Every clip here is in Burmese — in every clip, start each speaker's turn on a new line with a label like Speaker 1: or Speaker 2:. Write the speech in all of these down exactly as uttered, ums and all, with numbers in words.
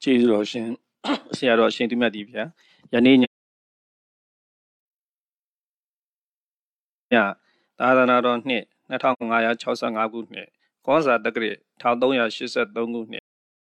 Speaker 1: ကျေးဇူးတော်ရှင်ဆရာတော်ရှင်သူမြတ်ဒီဗျာယနေ့ညသာသနာတော်နှစ်နှစ်ထောင်ငါးရာ၆ဆယ့်ငါးခုနှစ်ကောဇာတက္ကရာတစ်ထောင်သုံးရာရှစ်ဆယ့်သုံးခုနှစ်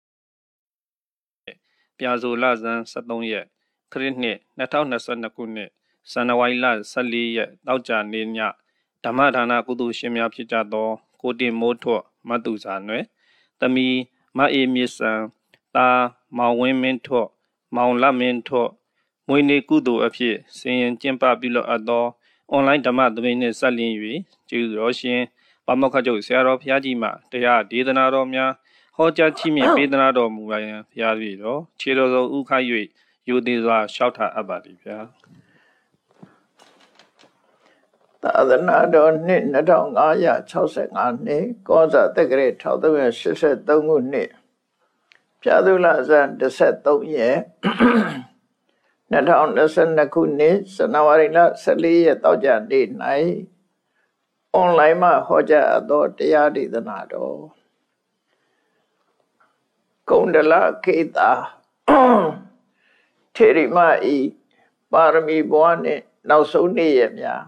Speaker 1: ပြာဆိုလဇန်၁၃ရက်ခရစ်နှစ်နှစ်ထောင်နှစ်ဆယ့်နှစ်ခုနှစ်ဇန်နဝါရီလ၁၄ရက်တောက်ကြနေ့ညဓမ္မဒါနကုသိုလ်ရှင်များဖြစ်ကြသောကိုတင်မိုးထွတ်မတ်သူဇာနွယ်သမီးမအေးမြင့်စံတာမောင်ဝင်းမင်းထွတ်မောင်လမင်းထွတ်မွေးနေ့ကုသိုလ်အဖြစ်ဆင်ရင်ကျင်းပပြုလုပ်အပ်သောအွန်လိုင်းဓမ္မသဘင်နှင့်ဆက်လျင်း၍ကျေးဇူးတော်ရှင်ပါမောက္ခချုပ်ဆရာတော်ဘုရားကြီးမှတရားဒေသနာတော်များဟောကြားချီးမြှင့်ပေးသနာတော်မူပါရန်ဘုရားကြီးတော်ခြေတော်စုံဥခိုက်၍ယူသေးစွာလျှောက်ထားအပ်ပါသည်ဗျာ
Speaker 2: သာသနာတော်နှစ်နှစ်ထောင်ငါးရာ၆ဆယ့်ငါးနှစ်ကောဇာတက္ကရာတစ်ထောင်သုံးရာရှစ်ဆယ့်သုံးခုနှစ်ပြာသူလဇန်တစ်ဆယ့်သုံးရက်နှစ်ထောင်နှစ်ဆယ့်နှစ်ခုနှစ်ဇန်နဝါရီလ၁၄ရက်တောက်ကြနေ့၌အွန်လိုင်းမှာဟောကြားအပ်သောတရားဒေသနာတော်ကုန္ဒလကေတာထေရီမဤပါရမီဘဝနှင့်နောက်ဆုံးနေ့ရက်များ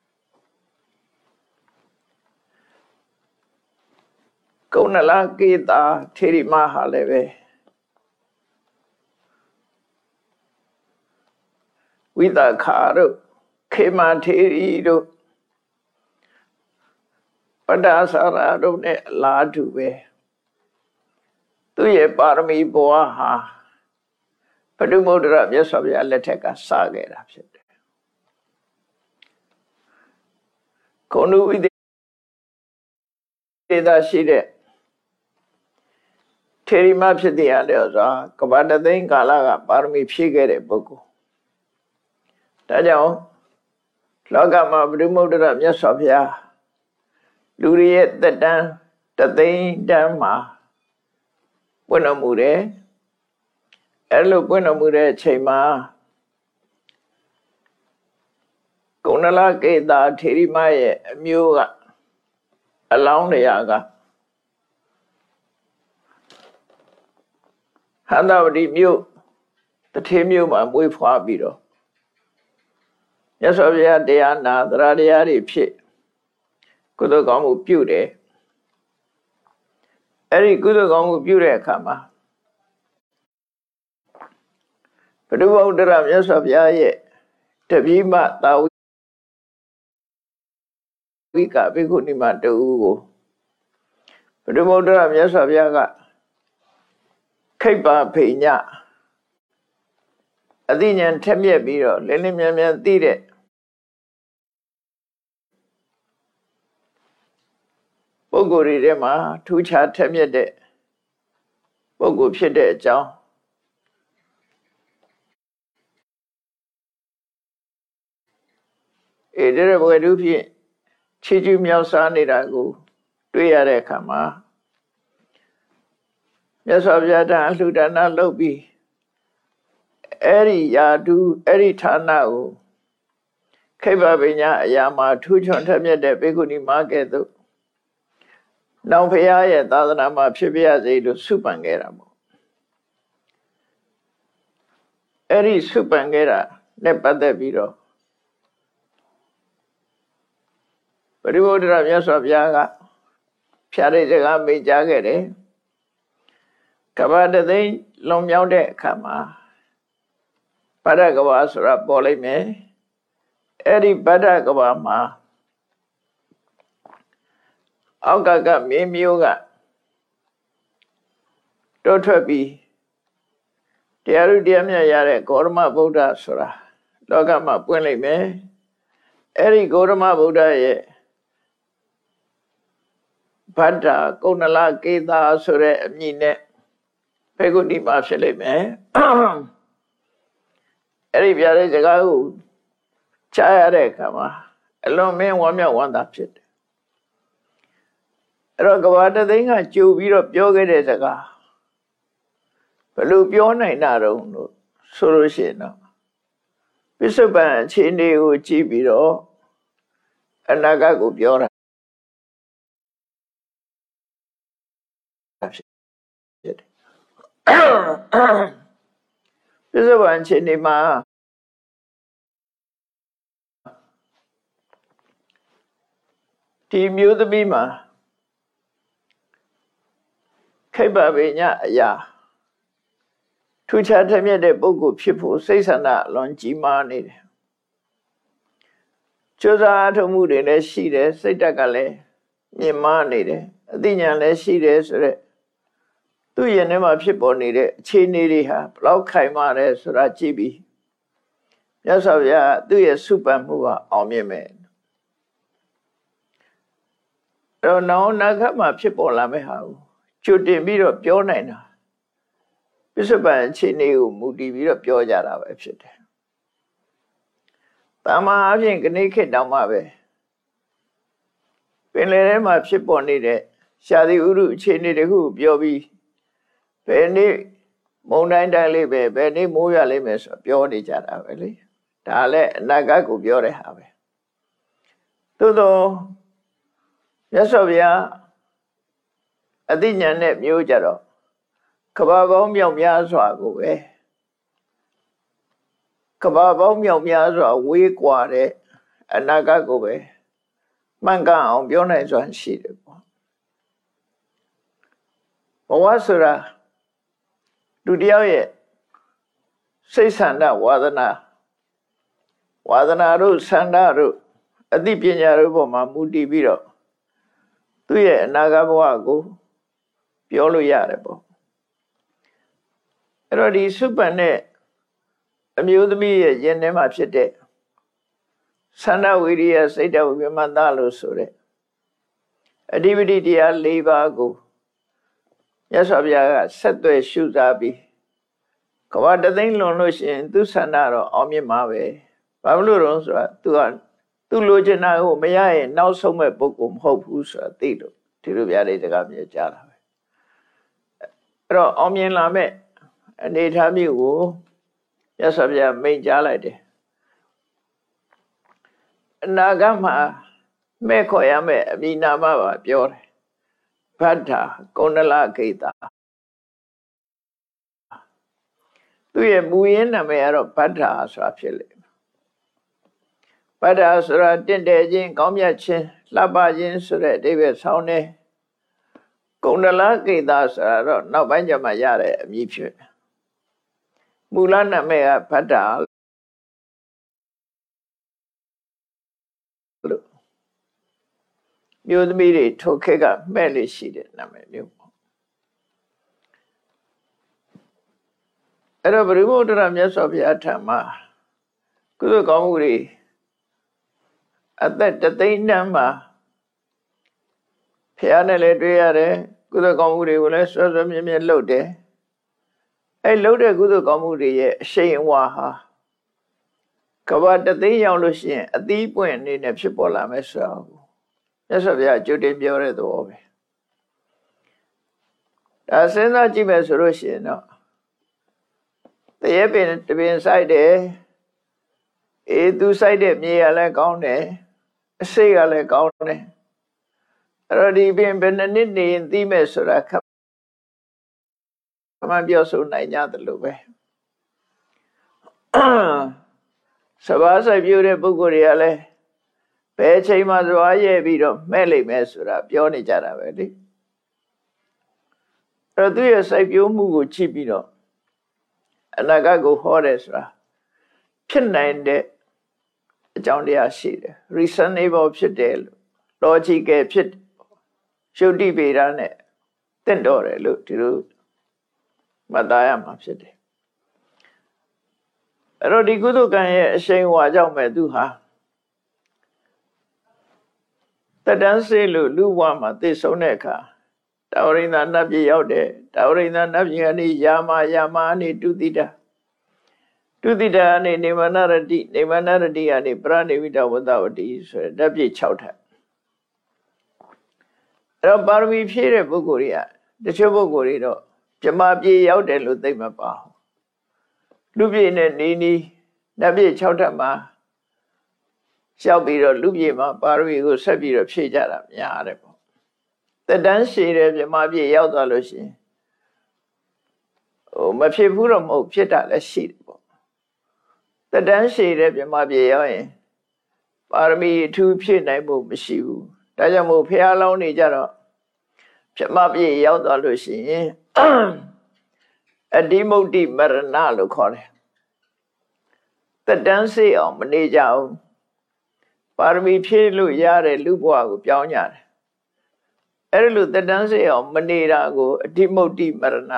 Speaker 2: ကုန္ဒလကေတာထေရီမဟာလည်းပဲဝိသခာတို့ခေမထေရီတို့ပဒ္ဒါဆရာတို့နဲ့အလားတူပဲသူရဲ့ပါရမီဘဝဟာပတုမုဒ္ဒရမြတ်စွာဘုရားလက်ထက်ကစခဲ့တာဖြစ်တယ်။ခုနုဝိသေသရှိတဲ့ထေရီမဖြစ်တဲ့အလျော်စွာကပ္ပတသိန်းကာလကပါရမီဖြည့်ခဲ့တဲ့ပုဂ္ဂိုလ်။ဒါကြောင့်လောကမှာပတုမုဒ္ဒရမြတ်စွာဘုရားလူတွေရဲ့သက်တမ်းတသိန်းတန်းမှာပွင့်တော်မူတယ်အဲ့လိုပွင့်တော်မူတဲ့အချိန်မှာကုန္ဒလကေတာထေရီမရဲ့အမျိုးကအလောင်းတရားကဟန္တာဝတီမြို့တထေးမြို့မှာမွေးဖွားပြီးတော့မြတ်စွာဘုရားတရားနာသရတရားတွေဖြစ်ကုသိုလ်ကောင်းမှုပြုတယ်အဲ့ဒီကုသိုလ်ကောင်းမှုပြုတဲ့အခါမှာပတုမုဒ္ဒရမြတ်စွာဘုရားရဲ့တပည့်မသာဝိကဘိက္ခုနီမတူကိုပတုမုဒ္ဒရမြတ်စွာဘုရားကခိဗ္ဗဖိညအသိဉာဏ်ထက်မြက်ပြီးတော့လင်းလင်းမြန်မြန်သိတဲ့ပုဂ္ဂိုလ်တွေထဲမှာထူးခြားထက်မြက်တဲ့ပုဂ္ဂိုလ်ဖြစ်တဲ့အကြောင်းဧတရဘဝတုဖြင့်ချီးကျူးမြောက်စားနေတာကိုတွေ့ရတဲ့အခါမှာမြတ်စွာဘုရားတန်အလှူဒါနလုပ်ပြီးအဲ့ဒီယာတုအဲ့ဒီဌာနကိုခိဗ္ဗဗိညာအရာမှာထူးချွန်ထက်မြက်တဲ့ဘိက္ခုနီမကဲ့သို့နောင်ဖရာရဲ့သာသနာမှာဖြစ်ပြရစေလို့ဆုပန်ခဲ့တာပေါ့အဲ့ဒီဆုပန်ခဲ့တာနဲ့ပတ်သက်ပြီးတော့ပရိဘုဒ္ဓရမြတ်စွာဘုရားကဖြာတဲ့စကားမိန့်ကြားခဲ့တယ်ကပ္ပတသိန်းလွန်မြောက်တဲ့အခါမှာဗဒ္ဒကဘာဆိုတာပေါ်လိုက်မယ်အဲ့ဒီဗဒ္ဒကဘာမှာအောက်ကကမင်းမျိုးကတိုးထွက်ပြီးတရားဥတရားမြတ်ရတဲ့ဂေါရမဗုဒ္ဓဆိုတာလောကမှာပွင့်လိုက်မယ်အဲ့ဒီဂေါရမဗုဒ္ဓရဲ့ဗဒ္ဒကုန္ဒလကေတာဆိုတဲ့အမည်နဲ့ဘိက္ခုနီမဖြစ်လိမ့်မယ်အဲ့ဒီပြတဲ့စကားကိုကြားရတဲ့အခါမှာအလွန်မင်းဝမ်းမြောက်ဝမ်းသာဖြစ်တယ်အဲ့တော့ကဘာတသိန်းကကြိုပြီးတော့ပြောခဲ့တဲ့စကားဘယ်လိုပြောနိုင်တာတုံးလို့ဆိုလို့ရှိရင်တော့ပစ္စုပန်အခြေအနေကိုကြည့်ပြီးတော့အနာဂတ်ကိုပြောတာဖြစ်တယ်ပြစ္ဆုတ်ပန်ခြင်းဒီမှာဒီမျိုးသမီးမှာခိဗ္ဗဗေညအရာထူးခြားထက်မြက်တဲ့ပုဂ္ဂိုလ်ဖြစ်ဖို့စိတ်ဆန္ဒအလွန်ကြီးမားနေတယ်ကြိုးစားအထောက်မှုတွေလည်းရှိတယ်စိတ်ဓာတ်ကလည်းမြင့်မားနေတယ်အသိဉာဏ်လည်းရှိတယ်ဆိုတော့သူ့ရင်ထဲမှာဖြစ်ပေါ်နေတဲ့အခြေအနေတွေဟာဘလောက်ခိုင်မာတယ်ဆိုတာကြည့်ပြီးမြတ်စွာဘုရားသူ့ရဲ့စုပန်မှုကအောင်မြင်မယ်အဲ့တော့နောင်နာခတ်မှာဖြစ်ပေါ်လာမယ့်ဟာကိုကြိုတင်ပြီးတော့ပြောနိုင်တာပြစ္ဆုတ်ပန်အခြေအနေကိုမူတည်ပြီးတော့ပြောကြတာပဲဖြစ်တယ်။တာမန်အပြင်ခဏခေတ်တောင်မှပဲပင်လယ်ထဲမှာဖြစ်ပေါ်နေတဲ့ရှားသည့်ဥရုအခြေအနေတခုပြောပြီးဘယ်နေ့မုန်တိုင်းတိုင်းလေးပဲဘယ်နေ့မိုးရလိမ့်မယ်ဆိုပြောနေကြတာပဲလေ။ဒါလည်းအနာဂတ်ကိုပြောတဲ့ဟာပဲ။သို့သောမြတ်စွာဘုရားအသိဉာဏ်နဲ့မျိုးကြတော့ကဘာပေါင်းမြောက်များစွာကိုပဲကဘာပေါင်းမြောက်များစွာဝေးကွာတဲ့အနာဂတ်ကိုပဲမှန်ကန်အောင်ပြောနိုင်စွမ်းရှိတယ်ပေါ့ဘဝဆိုတာလူတယောက်ရဲ့စိတ်ဆန္ဒဝါဒနာဝါဒနာတို့ဆန္ဒတို့အသိပညာတို့ပေါ်မှာမူတည်ပြီးတော့သူ့ရဲ့အနာဂတ်ဘဝကိုပြောလို့ရတယ်ပေါ့အဲ့တော့ဒီစုပန်နဲ့အမျိုးသမီးရဲ့ယင်ထဲမှာဖြစ်တဲ့သန္ဓဝိရိယစိတ်တဝိမန္တလို့ဆိုတဲ့အဓိပတိတရား၄ပါးကိုမြတ်စွာဘုရားကဆက်သွယ်ရှုစားပြီးကဘာတသိန်းလွန်လို့ရှိရင်သူသန္ဓတော့အောင်မြင်မှာပဲဘာလို့လဲဆိုတော့သူကသူလိုချင်တာကိုမရရင်နောက်ဆုံးမဲ့ပုဂ္ဂိုလ်မဟုတ်ဘူးဆိုတာသိလို့ဒီလိုဗျာလေးတကားမြေကြားတာပဲအဲ့တော့အောင်မြင်လာမဲ့အနေထားမျိုးကိုမြတ်စွာဘုရားမိန့်ကြားလိုက်တယ်အနာဂတ်မှာမဲ့ခေါ်ရမယ့်အမိနာမပါပြောတယ်ဗဒ္ဓကုန္ဒလဂိတာသူရဲ့မူရင်းနာမည်ကတော့ဗဒ္ဓဆိုတာဖြစ်လိမ့်မယ်ဗဒ္ဓဆိုတာတင့်တယ်ခြင်းကောင်းမြတ်ခြင်းလှပခြင်းဆိုတဲ့အဓိပ္ပာယ်ဆောင်တယ်ကုန္ဒလဂိတာဆိုတာတော့နောက်ပိုင်းကျမှရတဲ့အမည်ဖြစ်မူလနာမည်ကဗဒ္ဓလို့မျိုးသမီးတွေထိုခေတ်ကမဲ့လေးရှိတဲ့နာမည်မျိုးပေါ့အဲ့တော့ဗုဒ္ဓဘုရားမြတ်စွာဘုရားထံမှာကုသိုလ်ကောင်းမှုတွေအသက်တသိန်းတန်းမှာဖះနဲ့လည်းတွေ့ရတယ်ကုသိုလ်ကောင်းမှုတွေကိုလည်းဆွဲဆွဲမြဲမြဲလုပ်တယ်အဲလုပ်တဲ့ကုသိုလ်ကောင်းမှုတွေရဲ့အရှိန်အဝါဟာကဘာတသိန်းရောက်လို့ရှိရင်အသီးပွင့်အနေနဲ့ဖြစ်ပေါ်လာမယ်ဆိုတော့မြတ်စွာဘုရားကြိုတင်ပြောတဲ့သဘောပဲဒါစဉ်းစားကြည့်မယ်ဆိုလို့ရှိရင်တော့တရေပင်တပင်စိုက်တယ်အေးသူစိုက်တဲ့မြေကလည်းကောင်းတယ်အစိတ်ကလည်းကောင်းတယ်အဲ့တော့ဒီပင်ဘယ်နှစ်နှစ်နေရင်သိမဲ့ဆိုတာခပ်မှန်ပြောဆိုနိုင်ကြတယ်လို့ပဲစဘာဆိုင်ပြတဲ့ပုဂ္ဂိုလ်တွေကလည်းဘယ်ချိန်မှစွာရဲ့ပြီးတော့မဲ့လိမ့်မယ်ဆိုတာပြောနေကြတာပဲလေအဲ့တော့သူရဲ့စိုက်ပျိုးမှုကိုကြည့်ပြီးတော့အနာဂတ်ကိုဟောတယ်ဆိုတာဖြစ်နိုင်တဲ့အကြောင်းတရားရှိတယ် reasonable ဖြစ်တယ်လို့ logical ဖြစ်ရှုတိပေတာနဲ့တင့်တော်တယ်လို့ဒီလိုမှတ်သားရမှာဖြစ်တယ်အဲ့တော့ဒီကုသကံရဲ့အရှိန်အဝါကြောင့်ပဲသူဟာတတန်းစေလို့လူဘဝမှာသိဆုံးတဲ့အခါတာဝရိန္ဒနတ်ပြည်ရောက်တယ်တာဝရိန္ဒနတ်ပြည်ကနေယာမယာမအနေတုတိတာတုတိတာအနေနေမနရတိနေမနရတိကနေပရဏိဝိတဝတ္တဝတိဆိုတဲ့ဓာတ်ပြည့်၆ထပ်အဲ့တော့ပါရမီဖြည့်တဲ့ပုဂ္ဂိုလ်တွေကတချို့ပုဂ္ဂိုလ်တွေတော့ဗြဟ္မာပြေရောက်တယ်လို့သိမပါဘူးလူပြေနဲ့နီးနီးဓာတ်ပြည့်၆ထပ်မှာလျှောက်ပြီးတော့လူပြေမှာပါရမီကိုဆက်ပြီးတော့ဖြည့်ကြတာများတယ်ပေါ့တတန်းရှည်တဲ့ဗြဟ္မာပြေရောက်သွားလို့ရှိရင်ဟိုမဖြစ်ဘူးတော့မဟုတ်ဖြစ်တာလည်းရှိတယ်ပေါ့တတန်းရှိတဲ့ပြမပြေရောက်ရင်ပါရမီအထူးဖြည့်နိုင်ဖို့မရှိဘူးဒါကြောင့်မို့ဖះလောင်းနေကြတော့ပြမပြေရောက်သွားလို့ရှိရင်အဓိမုတ်တိမရဏလို့ခေါ်တယ်တတန်းရှိအောင်မနေကြဘူးပါရမီဖြည့်လို့ရတဲ့လူဘဝကိုပြောင်းကြတယ်အဲ့လိုတတန်းရှိအောင်မနေတာကိုအဓိမုတ်တိမရဏ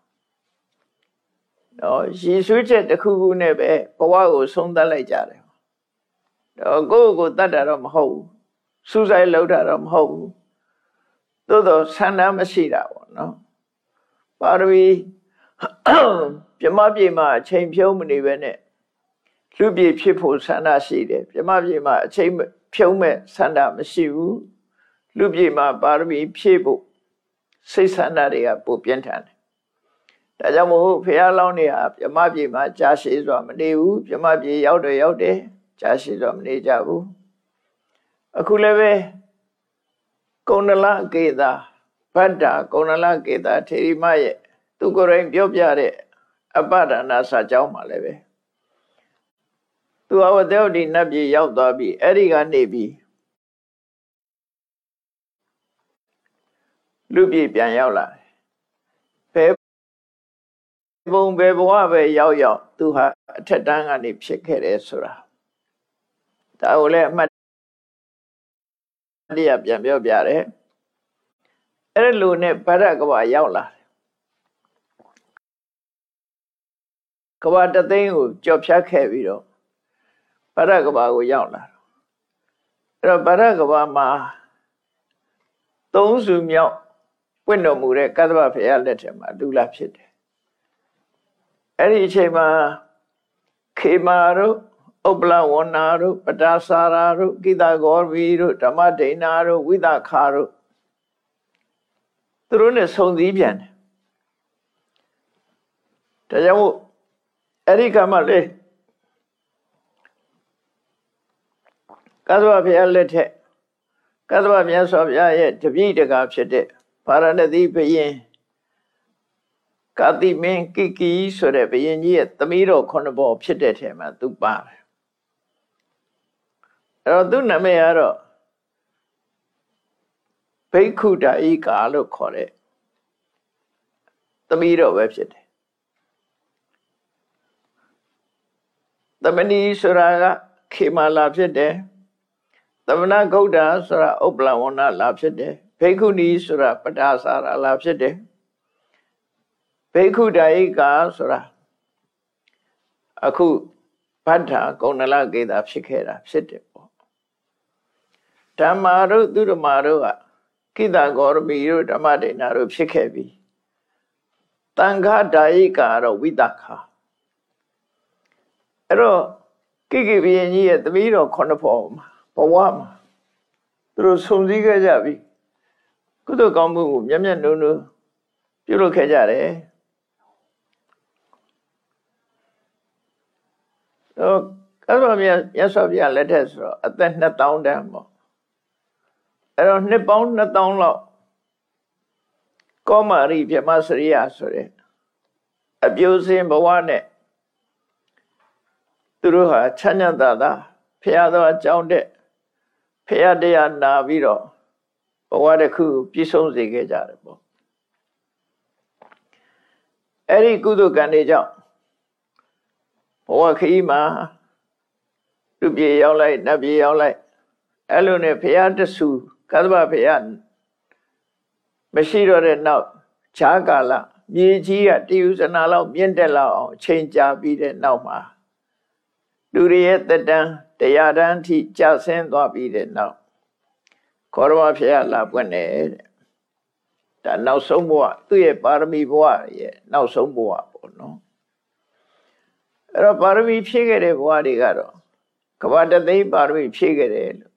Speaker 2: နော်ရည်ဆွေးချက်တစ်ခုခုနဲ့ပဲဘဝကိုဆုံးသတ်လိုက်ကြတယ်တော့ကိုယ့်ကိုယ်တတ်တာတော့မဟုတ်ဘူးစူးစိုက်လောက်တာတော့မဟုတ်ဘူးသို့တော့ဆန္ဒမရှိတာပေါ့နော်ပါရမီပြမပြေမှာအချိန်ဖြုံးမနေပဲနဲ့လူပြေဖြစ်ဖို့ဆန္ဒရှိတယ်ပြမပြေမှာအချိန်ဖြုံးမဲ့ဆန္ဒမရှိဘူးလူပြေမှာပါရမီဖြည့်ဖို့စိတ်ဆန္ဒတွေကပိုပြင်းထန်တယ်ဒါကြောင့်မို့ဖះလောင်းနေဟာပြမပြေမှာကြာရှည်စွာမနေဘူးပြမပြေရောက်တယ်ရောက်တယ်ကြာရှည်စွာမနေကြဘူးအခုလည်းပဲကုဏလကေတာဗတ္တာကုဏလကေတာထေရီမရဲ့သူကိုယ်တိုင်ပြောပြတဲ့အပဒါနာစာကြောင်းမှာလည်းပဲသူအဝတ္တဝတိနတ်ပြည်ရောက်သွားပြီအဲ့ဒီကနေပြီလူပြည်ပြန်ရောက်လာတယ်ဘယ်ဘုံဘယ်ဘဝပဲရောက်ရောက်သူဟာအထက်တန်းကနေဖြစ်ခဲ့တယ်ဆိုတာဒါကိုလည်းအမှတ်တရပြန်ပြောပြတယ်အဲ့လိုနဲ့ဗရကဘာရောက်လာတယ်ကဘာတသိန်းကိုကြော်ဖြတ်ခဲ့ပြီးတော့ဗရကဘာကိုရောက်လာအဲ့တော့ဗရကဘာမှာသုံးစုမြောက်ပွင့်တော်မူတဲ့ကသဗ္ဗဘုရားလက်ထက်မှာလူလာဖြစ်တယ်အဲ့ဒီအချိန်မှာခေမာတို့ဥပ္ပလဝဏ္ဏတို့ပတာစာရာတို့ကိတဂောဝီတို့ဓမ္မဒိဏတို့ဝိသခါတို့သူတို့နဲ့ဆုံစည်းပြန်တယ်ဒါကြောင့်မို့အဲ့ဒီကမှလေကသဗ္ဗဘုရားလက်ထက်ကသဗ္ဗမြတ်စွာဘုရားရဲ့တပည့်တကာဖြစ်တဲ့ဗာရာဏသီဘုရင်ကာတိမင်းကိကီဆိုတဲ့ဘုရင်ကြီးရဲ့သမီးတော်ခုနှစ်ပေါ်ဖြစ်တဲ့ထဲမှာသူပါတယ်အဲ့တော့သူ့နာမည်ကတော့ဘိက္ခုဒအိကာလို့ခေါ်တဲ့သမီးတော်ပဲဖြစ်တယ်သမဏီဆိုတာကခေမာလာဖြစ်တယ်သမဏဂௌဒဆိုတာဥပ္ပလဝဏ္ဏလာဖြစ်တယ်ဘိက္ခုနီဆိုတာပတာစာရာလာဖြစ်တယ်ဘိက္ခုဒအိကာဆိုတာအခုဗတ္ထာကုဏလကေတာဖြစ်ခဲ့တာဖြစ်တယ်ပေါ့ဓမ္မာတို့သူဓမ္မာတို့ကကိတဂောရမီတို့ဓမ္မဒိဏတို့ဖြစ်ခဲ့ပြီတန်ခါဒာအိကာတော့ဝိသခာအဲ့တော့ကိကိဘုရင်ကြီးရဲ့သမီးတော်ခုနှစ်ဖော်မှာဘဝမှာသူတို့ဆုံစည်းခဲ့ကြပြီကုသိုလ်ကောင်းမှုကိုမျက်မျက်နှုံနှုံပြုလုပ်ခဲ့ကြတယ်တော့ကသဗ္ဗမြတ်မြတ်စွာဘုရားလက်ထက်ဆိုတော့အသက်နှစ်သောင်းတန်းပေါ့အဲ့တော့နှစ်ပေါင်းနှစ်သောင်းလောက်ကောမာရိဗြဟ္မစရိယဆိုတဲ့အပြိုစင်ဘဝနဲ့သူတို့ဟာချမ်းသာသာဖရာတော်အကြောင်းတဲ့ဖရာတရားနာပြီးတော့ဘဝတစ်ခုပြည့်စုံစေခဲ့ကြတယ်ပေါ့အဲ့ဒီကုသိုလ်ကံတွေကြောင့်ဘဝခရီးမှာလူပြေရောက်လိုက်နတ်ပြေရောက်လိုက်အဲ့လိုနဲ့ဖရာတဆူကသဗ္ဗဘုရားမရှိတော့တဲ့နောက်ခြားကာလမြေကြီးကတည်ယူဇနာလောက်မြင့်တက်လောက်အောင်ချိန်ကြာပြီးတဲ့နောက်မှာလူတွေရဲ့တက်တန်းတရားတန်းထိကျဆင်းသွားပြီးတဲ့နောက်ခေါရမဘုရားလာပွင့်တယ်တဲ့ဒါနောက်ဆုံးဘဝသူ့ရဲ့ပါရမီဘဝရဲ့နောက်ဆုံးဘဝပေါ့နော်အဲ့တော့ပါရမီဖြည့်ခဲ့တဲ့ဘဝတွေကတော့ကဘာတသိန်းပါရမီဖြည့်ခဲ့တယ်လို့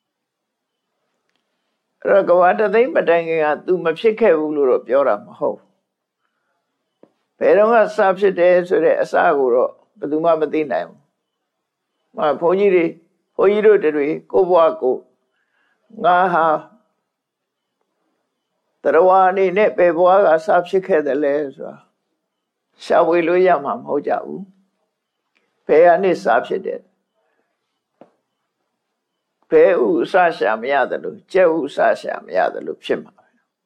Speaker 2: အဲ့တော့ကဘာတသိန်းမတိုင်ခင်က तू မဖြစ်ခဲ့ဘူးလို့တော့ပြောတာမဟုတ်ဘယ်တော့ကစဖြစ်တယ်ဆိုတဲ့အစကိုတော့ဘယ်သူမှမသိနိုင်ဘူးမဘုန်းကြီးတွေဘုန်းကြီးတို့တွေကိုဘဝကိုငါဟာတရဝအနေနဲ့ဘယ်ဘဝကစဖြစ်ခဲ့တယ်လဲဆိုတာရှာဝေလို့ရမှာမဟုတ်ကြဘူးဘယ်ကနေစားဖြစ်တယ်ဘယ်ဥအစရှာမရတယ်လို့ကျက်ဥအစရှာမရတယ်လို့ဖြစ်မှာ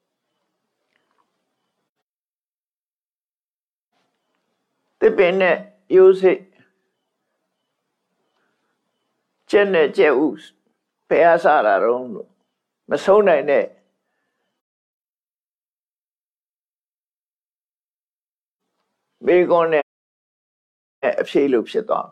Speaker 2: ပဲတစ်ပင်နဲ့ရိုးစိတ်ကျက်နဲ့ကျက်ဥဘယ်အစတာတော့လို့မဆုံးနိုင်တဲ့မိကွန်းနဲ့အဖြေလို့ဖြစ်သွား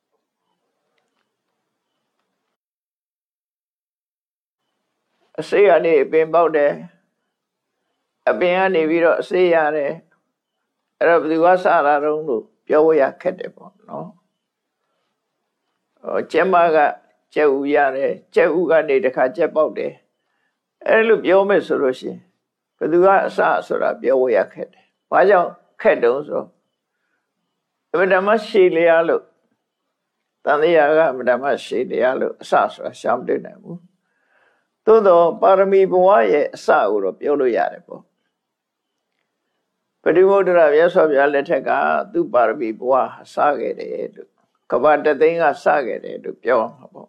Speaker 2: အစေးကနေအပင်ပေါက်တယ်အပင်ကနေပြီးတော့အစေးရတယ်အဲ့တော့ဘယ်သူကစတာတော့လို့ပြောရခက်တယ်ပေါ့နော်ဟိုကျက်မကကျက်ဥရတယ်ကျက်ဥကနေတခါကျက်ပေါက်တယ်အဲ့လိုပြောမယ်ဆိုလို့ရှိရင်ဘယ်သူကအစဆိုတာပြောရခက်တယ်ဘာကြောင့်ခက်တုံးဆိုအမှန်တမ်းရှည်လျားလို့တန်တရားကအမှန်တမ်းရှည်လျားလို့အစဆိုတာရှာမတွေ့နိုင်ဘူးသို့တော့ပါရမီဘဝရဲ့အစကိုတော့ပြောလို့ရတယ်ပေါ့ပฏิဝုဒ္ဓရာမြတ်စွာဘုရားလက်ထက်ကသူ့ပါရမီဘဝစခဲ့တယ်လို့ကဘာတသိန်းကစခဲ့တယ်လို့ပြောမှာပေါ့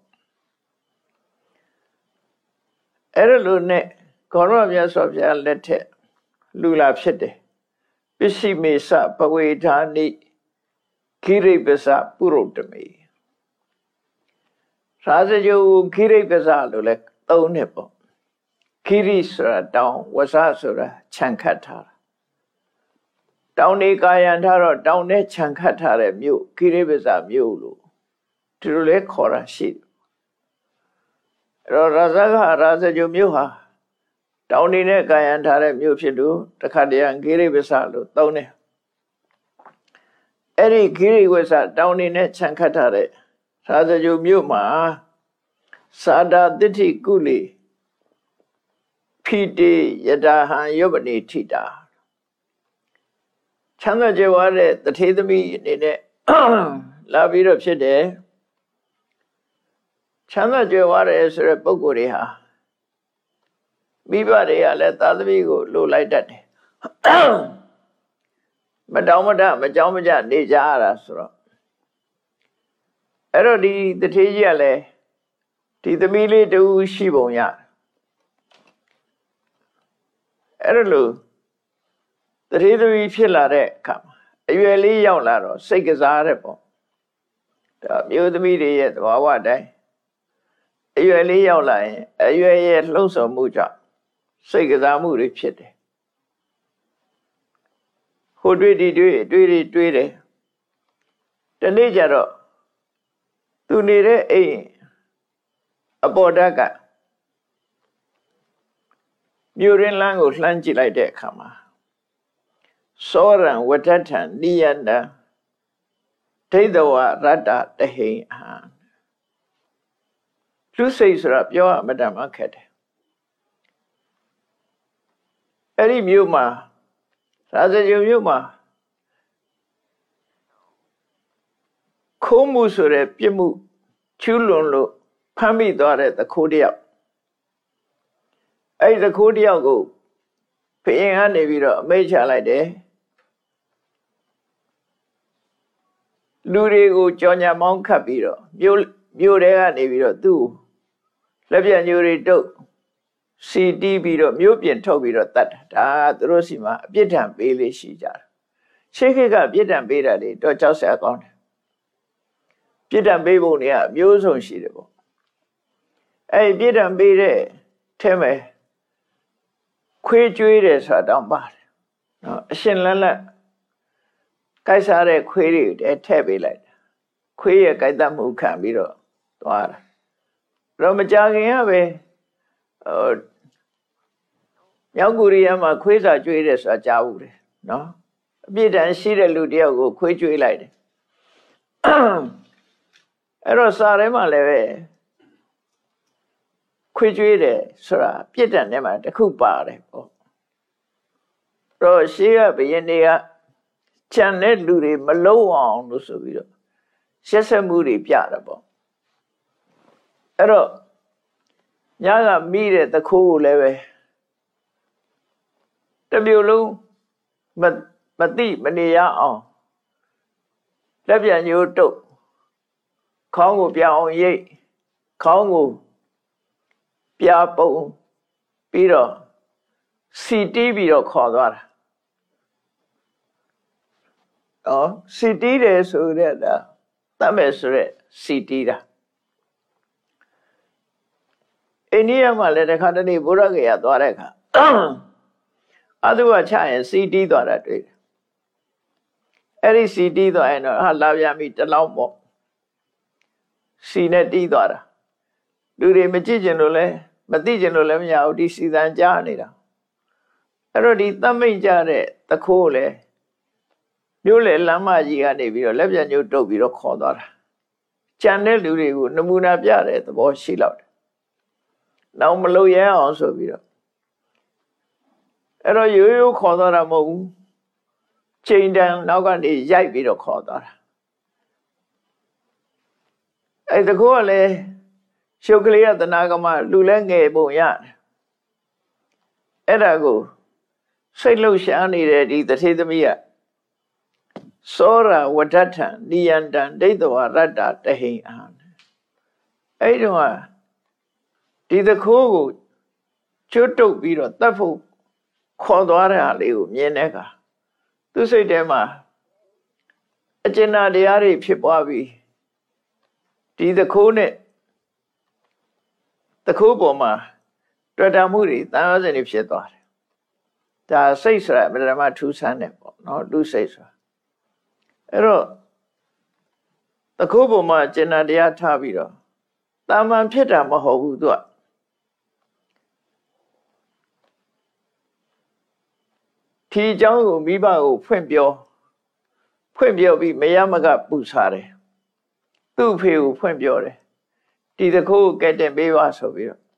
Speaker 2: အဲ့ဒါလို့နဲ့ကောရမမြတ်စွာဘုရားလက်ထက်လူလာဖြစ်တယ်ပစ္စည်းမေစပဝေဌာနိခိရိပ္ပစပုရုတ္တမေရာဇဂုခိရိပ္ပစလို့လဲသုံးနှစ်ပေါ့ခိရိဆိုတာတောင်းဝဆဆိုတာခြံခတ်ထားတာတောင်းနေကာယံထားတော့တောင်းနဲ့ခြံခတ်ထားတဲ့မြို့ခိရိပ္ပစမြို့လို့ဒီလိုလဲခေါ်တာရှိတယ်အဲ့တော့ရာဇဂရာဇဂုမြို့ဟာတောင်းနေနဲ့ကာယံထားတဲ့မြို့ဖြစ်လို့တခါတည်းခိရိပ္ပစလို့သုံးတယ်အဲ့ဒီခိရိဝဆတောင်းနေနဲ့ခြံခတ်ထားတဲ့ရာဇဂုမြို့မှာသာဒသတိကုလိခိတေယတဟံယောပနိထိတာချမ်းသာကြွယ်ဝတဲ့တထေသမီးအနေနဲ့လာပြီးတော့ဖြစ်တယ်ချမ်းသာကြွယ်ဝတယ်ဆိုတဲ့ပုဂ္ဂိုလ်တွေဟာမိဘတွေကလည်းသာသမီကိုလိုလိုက်တတ်တယ်မတောင်းမတမကြောင်းမကြနေကြရတာဆိုတော့အဲ့တော့ဒီတထေးကြီးကလည်းဒီသမီးလေးတူရှိပုံရအဲ့ဒါလို့တထေးသမီးဖြစ်လာတဲ့အခါမှာအရွယ်လေးရောက်လာတော့စိတ်ကစားတဲ့ပေါ့ဒါမျိုးသမီးတွေရဲ့သဘာဝတိုင်းအရွယ်လေးရောက်လာရင်အရွယ်ရဲ့လှုပ်ဆောင်မှုကြောင့်စိတ်ကစားမှုတွေဖြစ်တယ်ဟိုတွေ့ဒီတွေ့တွေ့တွေတွေ့တယ်တနေ့ကျတော့သူနေတဲ့အိမ်အပေါ်ဓာတ်ကမြို့ရင်းလမ်းကိုလှမ်းကြည့်လိုက်တဲ့အခါမှာသောရံဝဋ္ဌထံနိယန္တဒိဋ္ဌဝရတ္တတဟိဟံသူစိတ်ဆိုတာပြောရမတတ်မှခက်တယ်အဲ့ဒီမြို့မှာရာဇဂုမြို့မှာခိုးမှုဆိုတဲ့ပြစ်မှုချူးလွန်လို့ဖမ်းမိသွားတဲ့သခိုးတယောက်အဲ့ဒီသခိုးတယောက်ကိုဘုရင်ကနေပြီးတော့အမိန့်ချလိုက်တယ်လူတွေကိုကြော်ညာမောင်းခတ်ပြီးတော့မြို့မြို့ထဲကနေပြီးတော့သူ့လက်ပြညိုတွေတုပ်စီတီးပြီးတော့မြို့ပြင်ထုတ်ပြီးတော့တတ်တာဒါသူတို့စီမှာအပြစ်ဒဏ်ပေးလေးရှိကြတယ်ရှေးခေတ်ကအပြစ်ဒဏ်ပေးတာလေတော့ကြောက်စရာကောင်းတယ်ပြစ်ဒဏ်ပေးပုံတွေကအမျိုးစုံရှိတယ်ပေါ့အဲ့ပြစ်ဒဏ်ပေးတဲ့ထဲမှာခွေးကျွေးတယ်ဆိုတာတောင်ပါတယ်နော်အရှင်လန်းလက်ကိုက်စားတဲ့ခွေးတွေထည့်ပေးလိုက်ခွေးရဲ့ကိုက်တတ်မှုခံပြီးတော့သွားတာတော့မကြခင်ကပဲဟိုမြောက်ကိုရီးယားမှာခွေးစာကျွေးတယ်ဆိုတာကြားဘူးတယ်နော်အပြစ်ဒဏ်ရှိတဲ့လူတယောက်ကိုခွေးကျွေးလိုက်တယ်အဲ့တော့စာထဲမှာလည်းပဲခွေးကျွေးတယ်ဆိုတာပြစ်ဒဏ်ထဲမှာတစ်ခုပါတယ်ပေါ့တော့ရှေးကဘုရင်တွေကခြံတဲ့လူတွေမလုံးအောင်လို့ဆိုပြီးတော့ရှက်ဆက်မှုတွေပြတာပေါ့အဲ့တော့ညကမိတဲ့တခိုးကိုလည်းပဲတမျိုးလုံးမမသိမနေရအောင်လက်ပြန်ညိုးတုတ်ခေါင်းကိုပြောင်းအောင်ရိတ်ခေါင်းကိုပြာပုံပြီးတော့စီတီးပြီးတော့ခေါ်သွားတာနော်စီတီးတယ်ဆိုတဲ့ဒါတတ်မယ်ဆိုတဲ့စီတီးတာအိန္ဒိယမှာလည်းတစ်ခါတည်းဘုရားကေရသွားတဲ့အခါအတုဝချရင်စီတီးသွားတာတွေ့တယ်အဲ့ဒီစီတီးသွားရင်တော့ဟာလာပြန်ပြီတလောင်းပေါ့စီနဲ့တီးသွားတာလူတွေမကြည့်ကျင်လို့လဲမသိကျင်လို့လည်းမရဘူးဒီစီတန်ကြားနေတာအဲ့တော့ဒီသတ်မိတ်ကြတဲ့တခိုးလေမြို့လေလမ်းမကြီးကနေပြီးတော့လက်ပြန်ညှိုးတုပ်ပြီးတော့ခေါ်သွားတာကြံတဲ့လူတွေကိုနမူနာပြတဲ့သဘောရှိလောက်တယ်နောက်မလို့ရဲအောင်ဆိုပြီးတော့အဲ့တော့ရိုးရိုးခေါ်သွားတာမဟုတ်ဘူးချိန်တန်နောက်ကနေရိုက်ပြီးတော့ခေါ်သွားတာအဲ့တခိုးကလည်းရှုပ်ကလေးရတနာကမလူလဲငယ်ပုံရတယ်အဲ့ဒါကိုစိတ်လှုပ်ရှားနေတဲ့ဒီတထေသမီးကစောရဝဒဋ္ဌံနိယန္တံဒိဋ္ဌဝရတ္တတဟိအာအဲ့ဒီတော့ဒီတခိုးကိုကျွတ်တုပ်ပြီးတော့တတ်ဖို့ခေါ်သွားတဲ့ဟာလေးကိုမြင်တဲ့အခါသူစိတ်ထဲမှာအကျဉ်းတရားတွေဖြစ်ပွားပြီးဒီတခိုးနဲ့တခိုးပေါ်မှာတွေ့တာမှုတွေတန်ရောစင်တွေဖြစ်သွားတယ်ဒါစိတ်ဆိုတာဗဒမထူးဆန်းတယ်ပေါ့နော်လူစိတ်ဆိုတာအဲ့တော့တခိုးပေါ်မှာကျင်နာတရားထားပြီးတော့တာမန်ဖြစ်တာမဟုတ်ဘူးသူကဒီအကြောင်းကိုမိဘကိုဖွင့်ပြောဖွင့်ပြောပြီးမရမကပူစားတယ်သူ့ဖေကိုဖွင့်ပြောတယ်ဒီတခိုးကိုကဲတင်ပေးပါဆိုပြီးတော့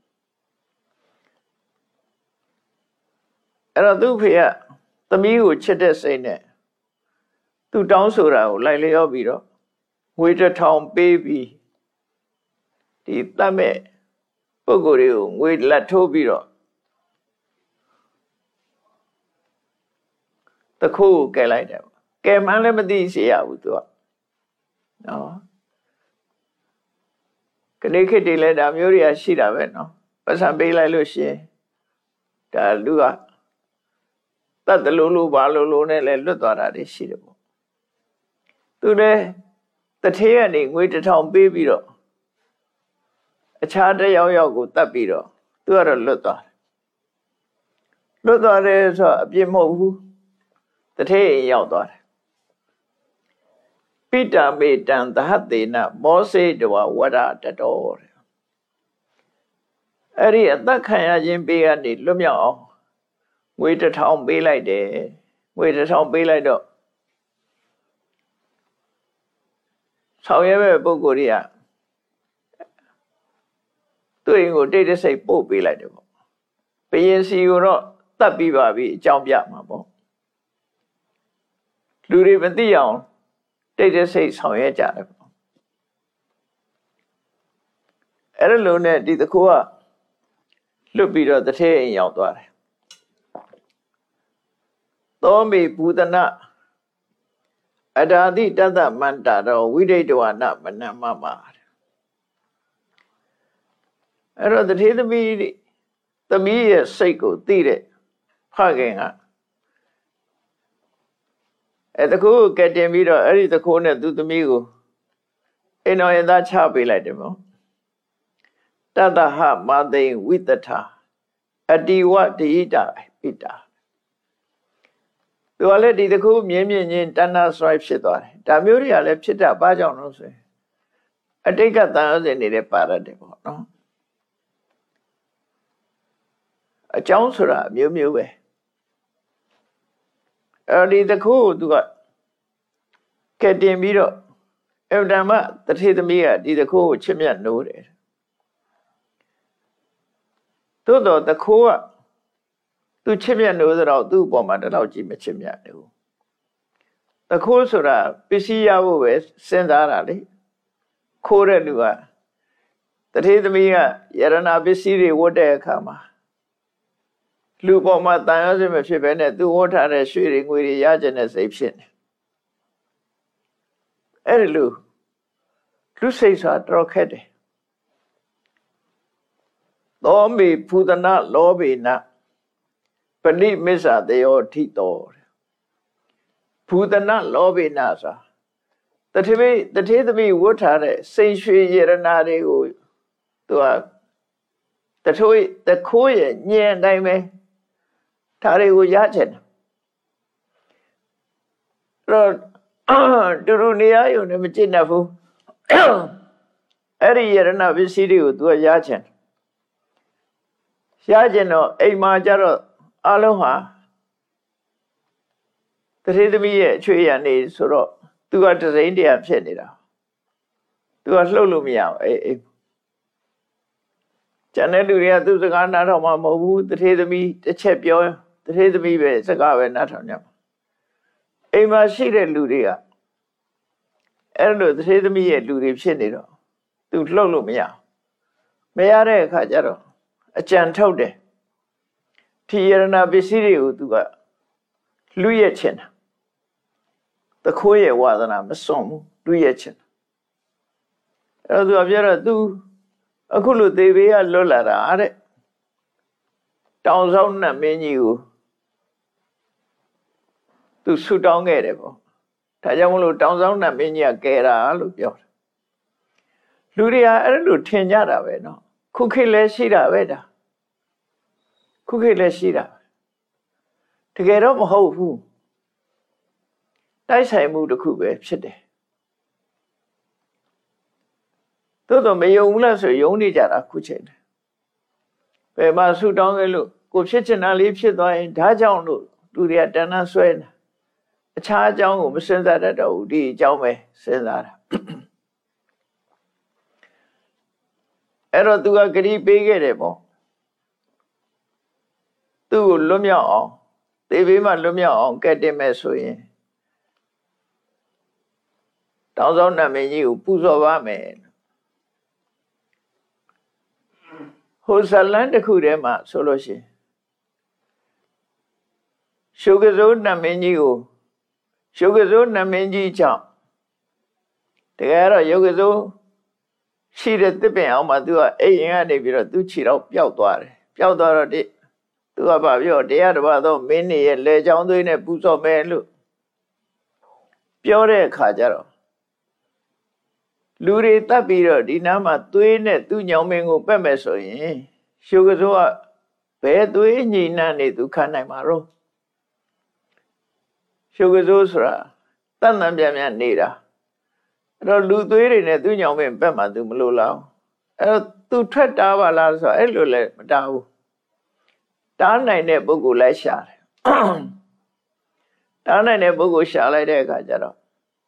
Speaker 2: အဲ့တော့သူ့ဖေကသမီးကိုချစ်တဲ့စိတ်နဲ့သူတောင်းဆိုတာကိုလိုက်လျောပြီးတော့ငွေတစ်ထောင်ပေးပြီးဒီတတ်မဲ့ပုဂ္ဂိုလ်တွေကိုငွေလက်ထိုးပြီးတော့တခိုးကိုကဲလိုက်တယ်ကဲမှန်းလည်းမသိစေရဘူးသူကနော်ခဏခေတ်တည်းလဲဒါမျိုးတွေကရှိတာပဲနော်ပတ်စံပေးလိုက်လို့ရှိရင်ဒါလူကတတ်တယ်လို့လို့ဘာလို့လို့နဲ့လဲလွတ်သွားတာတွေရှိတယ်ပေါ့သူလည်းတထေးကနေငွေတစ်ထောင်ပေးပြီးတော့အခြားတစ်ယောက်ယောက်ကိုတတ်ပြီးတော့သူကတော့လွတ်သွားတယ်လွတ်သွားတယ်ဆိုတော့အပြစ်မဟုတ်ဘူးတထေးရောက်သွားတယ်ပိတံမေတံသဟတေနမောစေတဝဝရတတော်တဲ့အဲ့ဒီအသက်ခံရခြင်းပေးကနေလွတ်မြောက်အောင်ငွေတစ်ထောင်ပေးလိုက်တယ်ငွေတစ်ထောင်ပေးလိုက်တော့ဆောင်ရွက်မဲ့ပုဂ္ဂိုလ်တွေကသူ့အိမ်ကိုတိတ်တဆိတ်ပို့ပေးလိုက်တယ်ပေါ့ဘယင်စီကိုတော့တတ်ပြီးပါပြီအကြောင်းပြမှာပေါ့လူတွေမသိအောင်တိတ်တဆိတ်ဆောင်ရွက်ကြတယ်ပေါ့အဲ့လိုနဲ့ဒီတခိုးကလွတ်ပြီးတော့တထဲအိမ်ရောက်သွားတယ်သောမေဘူဒနာအဒါတိတတ္တမန္တာတော်ဝိဒိတဝနမနမမအဲ့တော့တထေသမီးသမီးရဲ့စိတ်ကိုသိတဲ့ဖခင်ကအဲ့တခိုးကတင်ပြီးတော့အဲ့ဒီတခိုးနဲ့သူသမီးကိုအိမ်တော်ရင်သားချပေးလိုက်တယ်ပေါ့တတ္တဟမသိဝိတ္တထာအတိဝဒိတာပိတာသူကလည်းဒီတခုမြင်းမြင်းချင်းတဏ္ဍဆွိုင်းဖြစ်သွားတယ်ဒါမျိုးတွေကလည်းဖြစ်တာဘာကြောင့်လို့ဆိုရင်အတိတ်ကတန်ရောစင်နေတဲ့ပါရတယ်ပေါ့နော်အကြောင်းဆိုတာမျိုးမျိုးပဲအဲဒီတခုကိုသူကကဲတင်ပြီးတော့အဗ္ဗဓမ္မတထေသမီးကဒီတခုကိုချစ်မြတ်နိုးတယ်သို့တော့တခုကသူချစ်မြတ်နိုးသတော့သူ့အပေါ်မှာတလောက်ကြီးမချစ်မြတ်ဘူးတခိုးဆိုတာပစ္စည်းရဖို့ပဲစဉ်းစားတာလေခိုးတဲ့လူကတထေသမီးကယရနာပစ္စည်းတွေဝတ်တဲ့အခါမှာလူပေါ်မှာတန်ရောစင်မဖြစ်ပဲနဲ့သူဝတ်ထားတဲ့ရွှေတွေငွေတွေရကျင်တဲ့စိတ်ဖြစ်နေအဲ့ဒီလိုလူစိတ်ဆိုတာတော်ခက်တယ်သောမေဖူဒနာလောဘေနပဏိမစ္ဆာတယောထိတော်ဖူဒနာလောဘေနဆိုတတိပိတတိသမီးဝတ်ထားတဲ့စိန်ရွှေရတနာတွေကိုသူကတထိုးတခိုးရဲ့ညင်တိုင်းပဲဒါတွေကိုရချင်တယ်အဲ့တော့တူတူနေရရုံနဲ့မကျင့်တတ်ဘူးအဲ့ဒီယရဏပစ္စည်းတွေကိုသူကရချင်ရချင်တော့အိမ်မှာကျတော့အလုံးဟာတတိသမီးရဲ့အချွေရနေဆိုတော့သူကတစိမ့်တရားဖြစ်နေတာသူကလှုပ်လို့မရဘူးအေးအေးကျန်တဲ့လူတွေကသူစကားနားထောင်မှမဟုတ်ဘူးတတိသမီးတစ်ချက်ပြောတတိသမီးပဲစကားပဲနားထောင်ကြမှာအိမ်မှာရှိတဲ့လူတွေကအဲ့လိုတတိသမီးရဲ့လူတွေဖြစ်နေတော့သူလှုပ်လို့မရမရတဲ့အခါကျတော့အကြံထုတ်တယ်ထိယရဏပစ္စည်းတွေကိုသူကလူရဲ့ချင်တာတခိုးရဲ့ဝါဒနာမစွန့်ဘူးလူရဲ့ချင်တာအဲ့တော့သူကပြောတော့သူအခုလိုသေဘေးကလွတ်လာတာတဲ့တောင်ဆောင်နှံမင်းကြီးကိုသူဆူတောင်းခဲ့တယ်ပေါ့ဒါကြောင့်မလို့တောင်ဆောင်နှံမင်းကြီးကကယ်တာလို့ပြောတယ်လူတွေကအဲ့လိုထင်ကြတာပဲနော်ခုခေတ်လည်းရှိတာပဲဒါခုခေတ်လည်းရှိတာတကယ်တော့မဟုတ်ဘူးတိုက်ဆိုင်မှုတစ်ခုပဲဖြစ်တယ်သို့တော့မယုံဘူးလားဆိုယုံနေကြတာခုချိန်တယ်ဘယ်မှာဆူတောင်းခဲ့လို့ကိုဖြစ်ချင်တာလေးဖြစ်သွားရင်ဒါကြောင့်လို့လူတွေကတဏှာဆွဲနေအခြားအကြောင်းကိုမစဉ်းစားတတ်တော့ဘူးဒီအကြောင်းပဲစဉ်းစားတာအဲ့တော့သူကဂရီပေးခဲ့တယ်ပေါ့သူ့ကိုလွတ်မြောက်အောင်သေဘေးမှာလွတ်မြောက်အောင်ကဲ့တင်မဲ့ဆိုရင်တောင်းဆောင်နာမည်ကြီးကိုပူဇော်ပါမယ်ဟိုဇလန်းတစ်ခုထဲမှာဆိုလို့ရှိရင်ရှုကဇုနာမည်ကြီးကိုရှုကဇုနာမည်ကြီးကြောင့်တကယ်တော့ယုကဇုရှိတဲ့တစ်ပင်အောင်မှာသူကအိမ်ရင်ကနေပြီးတော့သူ့ခြေတော့ပျောက်သွားတယ်ပျောက်သွားတော့ဒီသူကဘာပြောတရားတစ်ပါးတော့မင်းနေရဲ့လေချောင်းသွေးနဲ့ပူဇော်မယ်လို့ပြောတဲ့အခါကျတော့လူတွေတတ်ပြီးတော့ဒီနားမှာသွေးနဲ့သူ့ညောင်မင်းကိုပက်မယ်ဆိုရင်ရှုကစိုးကဘယ်သွေးညှိနှံ့နေသူခံနိုင်မှာရောရှုကစိုးဆိုတာတန်တန်ပြန်ပြန်နေတာအဲ့တော့လူသွေးတွေနဲ့သူ့ညောင်မင်းပက်မှာသူမလို့လောက်အဲ့တော့သူထွက်တာပါလားဆိုတော့အဲ့လိုလည်းမတားဘူးတားနိုင်တဲ့ပုဂ္ဂိုလ်လိုက်ရှာတယ်တားနိုင်တဲ့ပုဂ္ဂိုလ်ရှာလိုက်တဲ့အခါကျတော့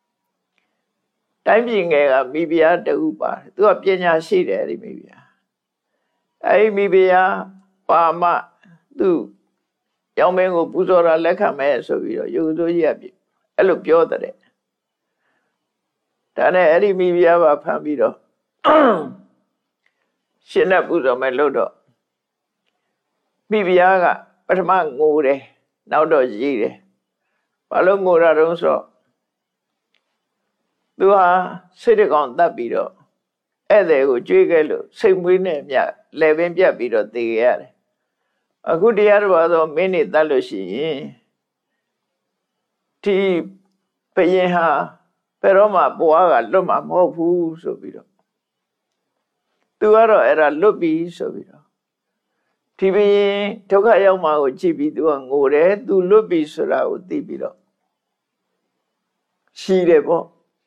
Speaker 2: တိုင်းပြည်ငယ်ကမိဖုရားတူပါတယ်သူကပညာရှိတယ်ဒီမိဖုရားအဲဒီမိဖုရားပါမသူရောင်မင်းကိုပူဇော်တာလက်ခံမဲ့ဆိုပြီးတော့ယုံစိုးကြီးကအဲ့လိုပြောတဲ့ဒါနဲ့အဲ့ဒီမိဖုရားပါဖမ်းပြီးတော့ရှင်နဲ့ပူဇော်မဲ့လို့တော့မိဖုရားကပထမငိုတယ်နောက်တော့ရည်တယ်ဘာလို့ငိုတာတုံးဆိုတော့သူဟာစိတ်တကောင်တတ်ပြီးတော့ဧည့်သည်ကိုကြွေးခဲ့လို့စိတ်မွေးနဲ့မြလဲပင်ပြတ်ပြီးတော့သေခဲ့ရတယ်အခုတရားတော်ဆိုမင်းနေတတ်လို့ရှိရင်ဒီဘယင်ဟာဘယ်တော့မှဘဝကလွတ်မှာမဟုတ်ဘူးဆိုပြီးတော့သူကတော့အဲ့ဒါလွတ်ပြီဆိုပြီးတော့ဒီဘယင်ဒုက္ခရောက်မှာကိုကြည့်ပြီးသူကငိုတယ်သူလွတ်ပြီဆိုတာကိုသိပြီးတော့ရှိတယ်ပေါ့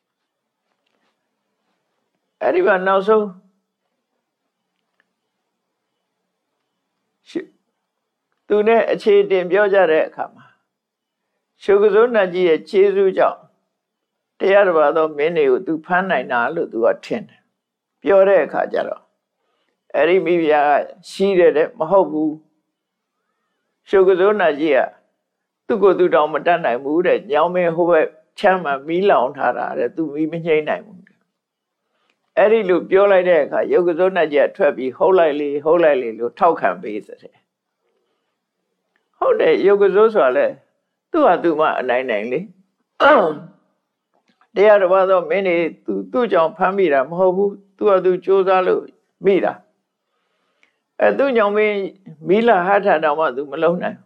Speaker 2: အဲ့ဒီမှာနောက်ဆုံးသူနဲ့အခြေတင်ပြောကြတဲ့အခါမှာရှုကဇုနတ်ကြီးရဲ့ခြေစူးကြောင့်တရားတော်သောမင်းတွေကိုသူဖမ်းနိုင်တာလို့သူကထင်တယ်ပြောတဲ့အခါကျတော့အဲ့ဒီမိဖုရားကရှိတယ်တဲ့မဟုတ်ဘူးရှုကဇုနတ်ကြီးကသူ့ကိုယ်သူတောင်မတတ်နိုင်ဘူးတဲ့ညောင်မင်းဟိုဘက်ချမ်းမှာမီးလောင်ထားတာတဲ့သူမီးမငြိမ့်နိုင်ဘူးအဲ့ဒီလိုပြောလိုက်တဲ့အခါယုတ်ကဇုနတ်ကြီးထွက်ပြီးဟုတ်လိုက်လေဟုတ်လိုက်လေလို့ထောက်ခံပေးတယ်ဟုတ်တယ်ယုတ်ကဇုဆိုတာလေသူ့ဟာသူ့မှအနိုင်နိုင်လေတရားတစ်ပါးသောမင်းတွေသူသူ့ကြောင့်ဖမ်းမိတာမဟုတ်ဘူးသူကသူကြိုးစားလို့မိတာအဲသူ့ကြောင့်မင်းမိလာဟထတောင်မှသူမလုံးနိုင်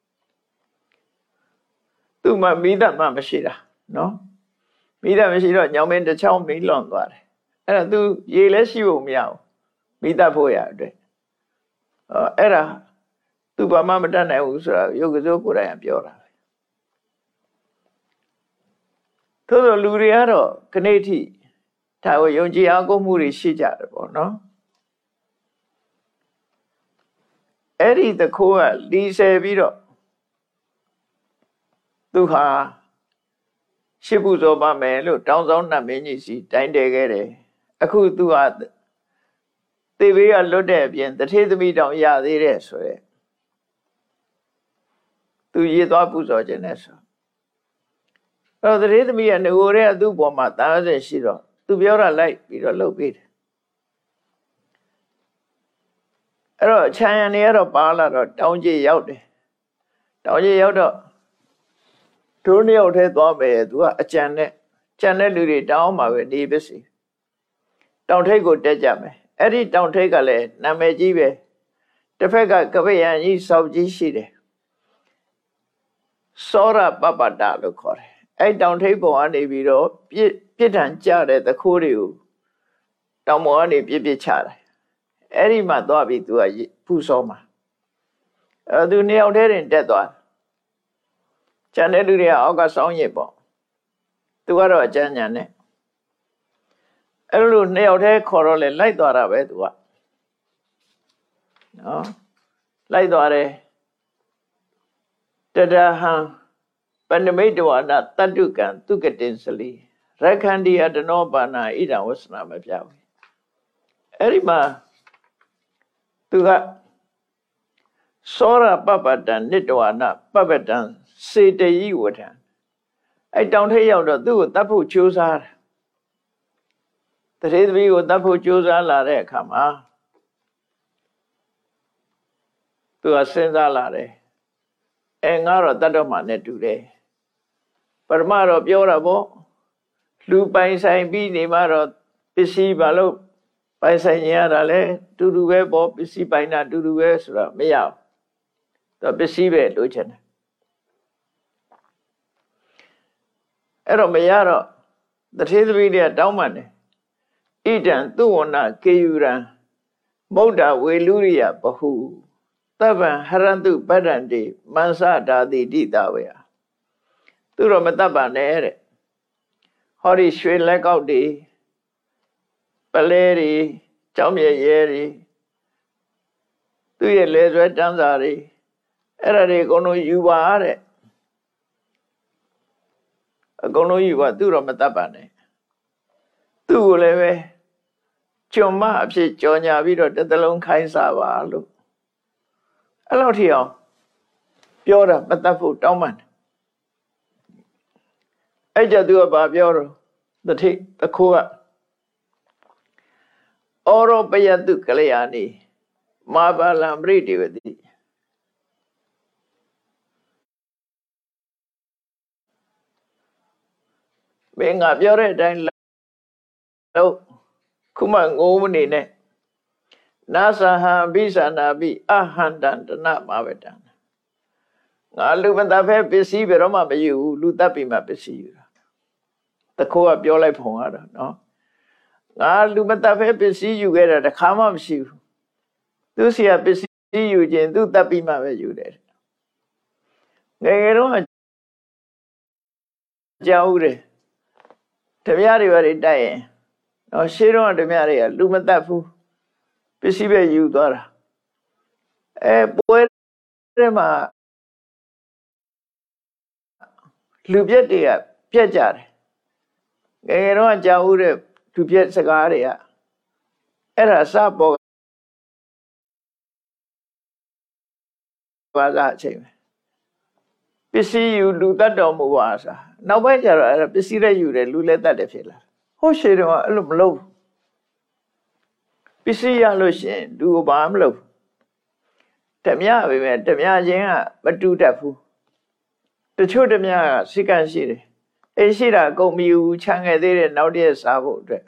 Speaker 2: သူ့မှာမိသက်မှမရှိတာနော်မိသက်မရှိတော့ညောင်မင်းတစ်ချောင်းမိလွန်သွားတယ်အဲ့ဒါသူရေလည်းရှိဖို့မရဘူးမိသက်ဖို့ရအတွက်အဲ့ဒါသူဘာမှမတတ်နိုင်ဘူးဆိုတာယုတ်ကစိုးကိုယ်တိုင်ပြောတာသို့သောလူတွေကတော့ခဏိထိဒါကိုယုံကြည်အားကိုးမှုတွေရှိကြတယ်ပေါ့နော်အဲ့ဒီတခိုးကလီဆယ်ပြီးတော့သူဟာရှစ်ပူဇော်ပါမယ်လို့တောင်းဆောင်နတ်မင်းကြီးစီတိုင်တယ်ခဲ့တယ်အခုသူဟာသေဘေးကလွတ်တဲ့အပြင်တထေသမီးတောင်ရသေးတယ်ဆိုရဲသူရေသွားပူဇော်ခြင်းနဲ့ဆိုအဲ့တော့တထေသမီးကငိုတဲ့သူ့ပေါ်မှာတားဆဲရှိတော့သူပြောတာလိုက်ပြီးတော့လုပ်ပေးတယ်အဲ့တော့ခြံရံနေရတော့ပါလာတော့တောင်းကြီးရောက်တယ်တောင်းကြီးရောက်တော့တို့နှစ်ယောက်ထဲသွားမယ်သူကအကြံနဲ့ကြံတဲ့လူတွေတောင်းမှာပဲနေပါစေတောင်ထိပ်ကိုတက်ကြမယ်အဲ့ဒီတောင်ထိပ်ကလည်းနာမည်ကြီးပဲတစ်ဖက်ကကပယံကြီးစောက်ကြီးရှိတယ်စောရပပတလို့ခေါ်တယ်အဲ့တောင်ထိပ်ပေါ်ကနေပြီးတော့ပြစ်ပြစ်ထန်ကြတဲ့သခိုးတွေကိုတောင်ပေါ်ကနေပြစ်ပြစ်ချတယ်အဲ့ဒီမှာသွားပြီးသူကပူစောမှာအဲ့သူနှစ်ယောက်တည်းတင်တက်သွားကျန်တဲ့လူတွေကအောက်ကစောင်းရစ်ပေါ့သူကတော့အကျဉ်းညာနဲ့အဲ့လိုနှစ်ယောက်တည်းခေါ်တော့လေလိုက်သွားတာပဲသူကနော်လိုက်သွားတယ်တတဟံပဏမိတဝနာတတ္တုကံသူကတင်စလီရခန္ဒီယတနောပါဏဣဒံဝဆနာမပြဘူးအဲ့ဒီမှာသူကသောရပပတံနိတဝနာပပတံစေတယိဝထံအဲ့တောင်ထိပ်ရောက်တော့သူ့ကိုတတ်ဖို့ကြိုးစားတယ်တထေသမီးကိုတတ်ဖို့ကြိုးစားလာတဲ့အခါမှာသူကစဉ်းစားလာတယ်အဲငါတော့တတ်တော့မှနဲ့တူတယ်ပရမတော့ပြောတာပေါ့လူပိုင်ဆိုင်ပြီးနေမှတော့ပစ္စည်းဘာလို့ပိုင်ဆိုင်ရတာလဲတူတူပဲပေါ့ပစ္စည်းပိုင်တာတူတူပဲဆိုတော့မရဘူးသူပစ္စည်းပဲလိုချင်တယ်အဲ့တော့မရတော့တထေသမီးတွေကတောင်းပန်တယ်ဣဒံသူဝနာကေယူရံမௌဒ္ဒဝေလူရိယဘဟုသဗ္ဗံဟရန္တုပတ္တန္တိမန္စဒါတိတိတဝေယသူတော့မတတ်ပါနဲ့တဲ့ဟောဒီရွှေလက်ကောက်တွေပလဲတွေကြောင်းမြဲရဲတွေသူ့ရဲ့လေဆွဲတန်းစာတွေအဲ့ဒါတွေအကုန်လုံးယူပါတဲ့အကုန်လုံးယူပါသူတော့မတတ်ပါနဲ့သူ့ကိုလည်းပဲကျွမ်းမအဖြစ်ကြော်ညာပြီးတော့တစ်သလုံးခိုင်းစားပါလို့အဲ့လောက်ထိအောင်ပြောတာမတတ်ဖို့တောင်းပန်တယ်အဲ့ကြသူကဘာပြောတော့တထိတခိုးကဩရောပယတုကလျာဏီမာဘာလံပရိတိဝတိမင်းငါပြောတဲ့အတိုင်းလို့ခုမှငိုးမနေနဲ့နာသဟံဘိသနာပိအဟန္တံတနမဝတံငါလူမသားဖဲပစ္စည်းဘယ်တော့မှမယူဘူးလူတပ်ပြီးမှပစ္စည်းယူတာတခိုးကပြောလိုက်ဖုံရတာနော်ငါလူမတပ်ဖဲပစ္စည်းယူခဲ့တာတစ်ခါမှမရှိဘူးသူစီကပစ္စည်းယူခြင်းသူတပ်ပြီးမှပဲယူတယ်ငယ်ငယ်တော့ကြောက်ဦးတယ်ဓမြတွေဘာတွေတိုက်ရင်တော့ရှေးတော့ဓမြတွေကလူမတပ်ဘူးပစ္စည်းပဲယူသွားတာအဲပွဲထဲမှာလူပြက်တွေကပြက်ကြတယ်ငယ်ငယ်တော့ကြောက်ဦးတဲ့လူပြက်စကားတွေကအဲ့ဒါစပေါ်ဘာသာအချိန်ပဲပစ္စည်းယူလူတတ်တော်မူပါဆိုနောက်ပိုင်းကျတော့အဲ့ဒါပစ္စည်းလည်းယူတယ်လူလည်းတတ်တယ်ဖြစ်လာဟိုရှေ့တော့အဲ့လိုမလုပ်ပစ္စည်းရလို့ရှိရင်လူဘာမလုပ်ဓမြပဲဓမြချင်းကမတူတတ်ဘူးတချို့ဓမြကစိကံရှိတယ်အိမ်ရှိတာကုန်ပြီဦးခြံခဲ့သေးတယ်နောက်တည့်စားဖို့အတွက်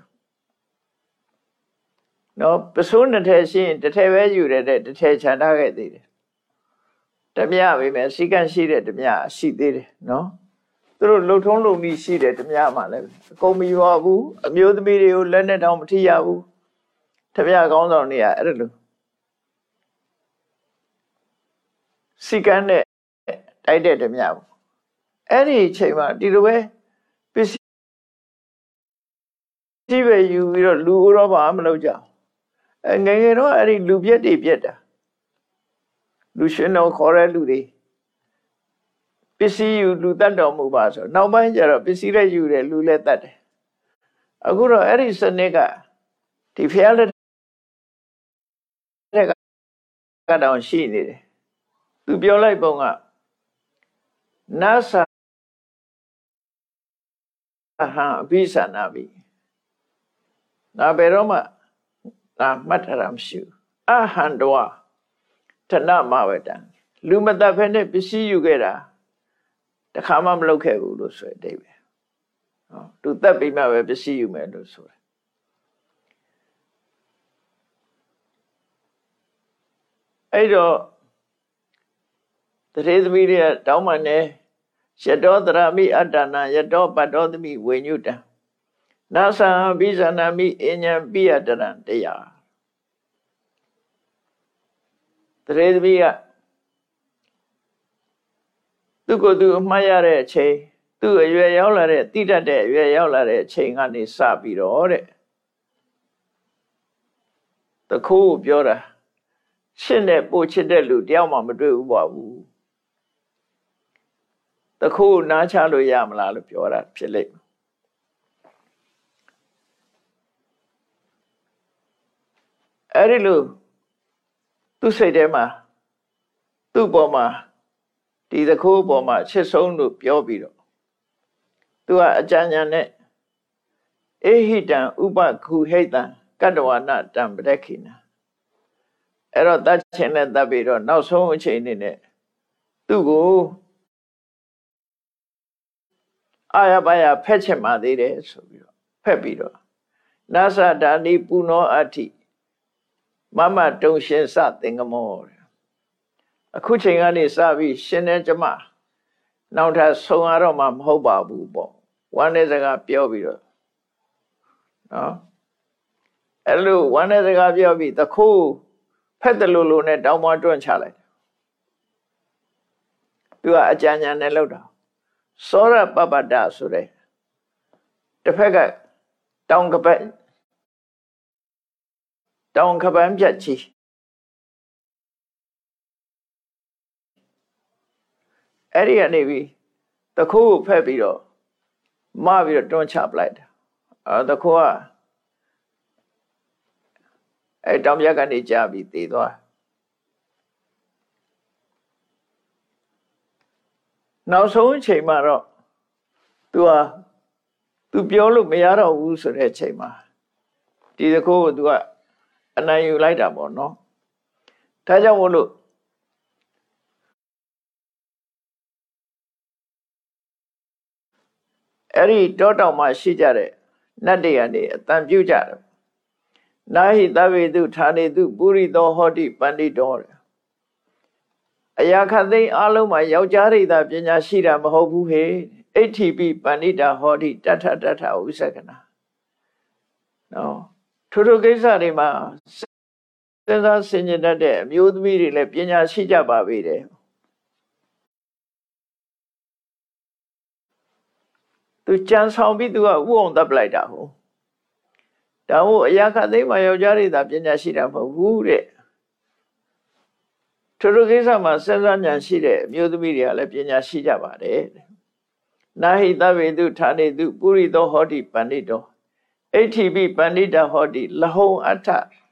Speaker 2: နော်ပစိုးနှစ်ထည်ရှိရင်တစ်ထည်ပဲယူရတဲ့တစ်ထည်ခြံထားခဲ့သေးတယ်ဓမြပဲမယ်စီကန့်ရှိတဲ့ဓမြရှိသေးတယ်နော်သူတို့လှုပ်ထုံးလုံပြီးရှိတယ်ဓမြမှလည်းအကုန်မယူရဘူးအမျိုးသမီးတွေကိုလက်နဲ့တောင်မထိရဘူးဓမြကောင်းဆောင်တွေကအဲ့လိုစီကန့်နဲ့တိုက်တဲ့ဓမြပေါ့အဲ့ဒီအချိန်မှာဒီလိုပဲပစ္စည်းပဲယူပြီးတော့လူရောဘာမလုပ်ကြအဲငယ်ငယ်တော့အဲ့ဒီလူပြက်တွေပြက်တာလူရှင်တော်ခေါ်တဲ့လူတွေပစ္စည်းယူလူတတ်တော်မူပါဆိုနောက်ပိုင်းကျတော့ပစ္စည်းလည်းယူတယ်လူလည်းတတ်တယ်အခုတော့အဲ့ဒီစနစ်ကဒီဖျားလက်တဲ့ကတော့ရှိနေတယ်သူပြောလိုက်ပုံကနာသဟံအဘိသနာပိနာဘယ်တော့မှနာမှတ်ထားတာမရှိဘူးအဟံတောတဏမဝတံလူမတတ်ဖဲနဲ့ပစ္စည်းယူခဲ့တာတခါမှမလုပ်ခဲ့ဘူးလို့ဆိုတဲ့အဓိပ္ပာယ်ဟောသူတတ်ပြီးမှပဲပစ္စည်းယူမယ်လို့ဆိုတယ်အဲ့တော့တရေသမီးတွေကတောင်းမှနေယတောတရမိအတ္တနာယတောပတ္တောသမိဝိညုတံနာသံဘိဇာနာမိအဉ္ဉံပိယတရံတရားတရေသမီးကသူကိုယ်သူအမှားရတဲ့အချိန်သူ့အရွယ်ရောက်လာတဲ့တိတတ်တဲ့အရွယ်ရောက်လာတဲ့အချိန်ကနေစပြီးတော့တဲ့တခိုးပြောတာရှင်းတဲ့ပို့ချစ်တဲ့လူတယောက်မှမတွေ့ဘူးပါဘူးတခိုးနားချလို့ရမလားလို့ပြောတာဖြစ်လိမ့်မယ်အဲ့ဒီလိုသူ့စိတ်ထဲမှာသူ့ပေါ်မှာဒီတခိုးပေါ်မှာချစ်ဆုံးလို့ပြောပြီးတော့သူကအကြံဉာဏ်နဲ့အေဟိတံဥပခုဟိတံကတ္တဝနာတံပရခိနာအဲ့တော့တတ်ချင်နဲ့တတ်ပြီးတော့နောက်ဆုံးအချိန်နေနဲ့သူ့ကိုအာရပါရဖက်ချင်ပါသေးတယ်ဆိုပြီးတော့ဖက်ပြီးတော့နာသဒါနိပုနောအဋ္ဌိမမတုံရှင်စသင်္ကမောအခုချိန်ကနေစပြီးရှင်တဲ့ကျမနောက်ထပ်ဆုံးရတော့မှမဟုတ်ပါဘူးပေါ့ဝမ်းတဲ့စကားပြောပြီးတော့နော်အဲ့လိုဝမ်းတဲ့စကားပြောပြီးတခိုးဖက်တယ်လို့လို့နဲ့တောင်းမတွန့်ချလိုက်တယ်သူကအကြံဉာဏ်နဲ့လောက်တာစောရပပတ္တဆိုတဲ့တစ်ဖက်ကတောင်ကပတ်တောင်ကပန်းပြတ်ကြီးအဲ့ဒီကနေပြီးတခိုးကိုဖက်ပြီးတော့မပြီးတော့တွန်းချပလိုက်တာအဲတခိုးကအဲတောင်ပြတ်ကနေကြာပြီးတည်သွားနောက်ဆုံးအချိန်မှာတော့ तू ဟာ तू ပြောလို့မရတော့ဘူးဆိုတဲ့အချိန်မှာဒီတခိုးကို तू ကအနိုင်ယူလိုက်တာပေါ့နော်ဒါကြောင့်မို့လို့အဲ့ဒီတောတောင်မှာရှိကြတဲ့နတ်တွေကနေအတန်ပြုတ်ကြတယ်နာဟိသဗ္ဗေတုဌာနေတုပုရိသောဟောတိပန္တိတောအရာခသိအလုံးမှာယောက်ျားတွေသာပညာရှိတာမဟုတ်ဘူးဟေ့အဋ္ဌိပိပန္တိတာဟောတိတထတထဥစ္စကနာနော်ထို့ထိုကိစ္စတွေမှာစဉ်းစားဆင်ခြင်တတ်တဲ့အမျိုးသမီးတွေလည်းပညာရှိကြပါပေတယ်သူကြံဆောင်ပြီးသူကဥအောင်တပ်ပလိုက်တာဟုတ်ဒါမို့အရာခသိမှာယောက်ျားတွေသာပညာရှိတာမဟုတ်ဘူးတဲ့ထို့ထိုကိစ္စမှာစဉ်းစားဉာဏ်ရှိတဲ့အမျိုးသမီးတွေကလည်းပညာရှိကြပါတယ်နာဟိသဗ္ဗေတုဌာနေတုပုရိသောဟောတိပန္တိတောအဋ္ဌိပိပန္တိတာဟောတိလဟုံအဋ္ဌ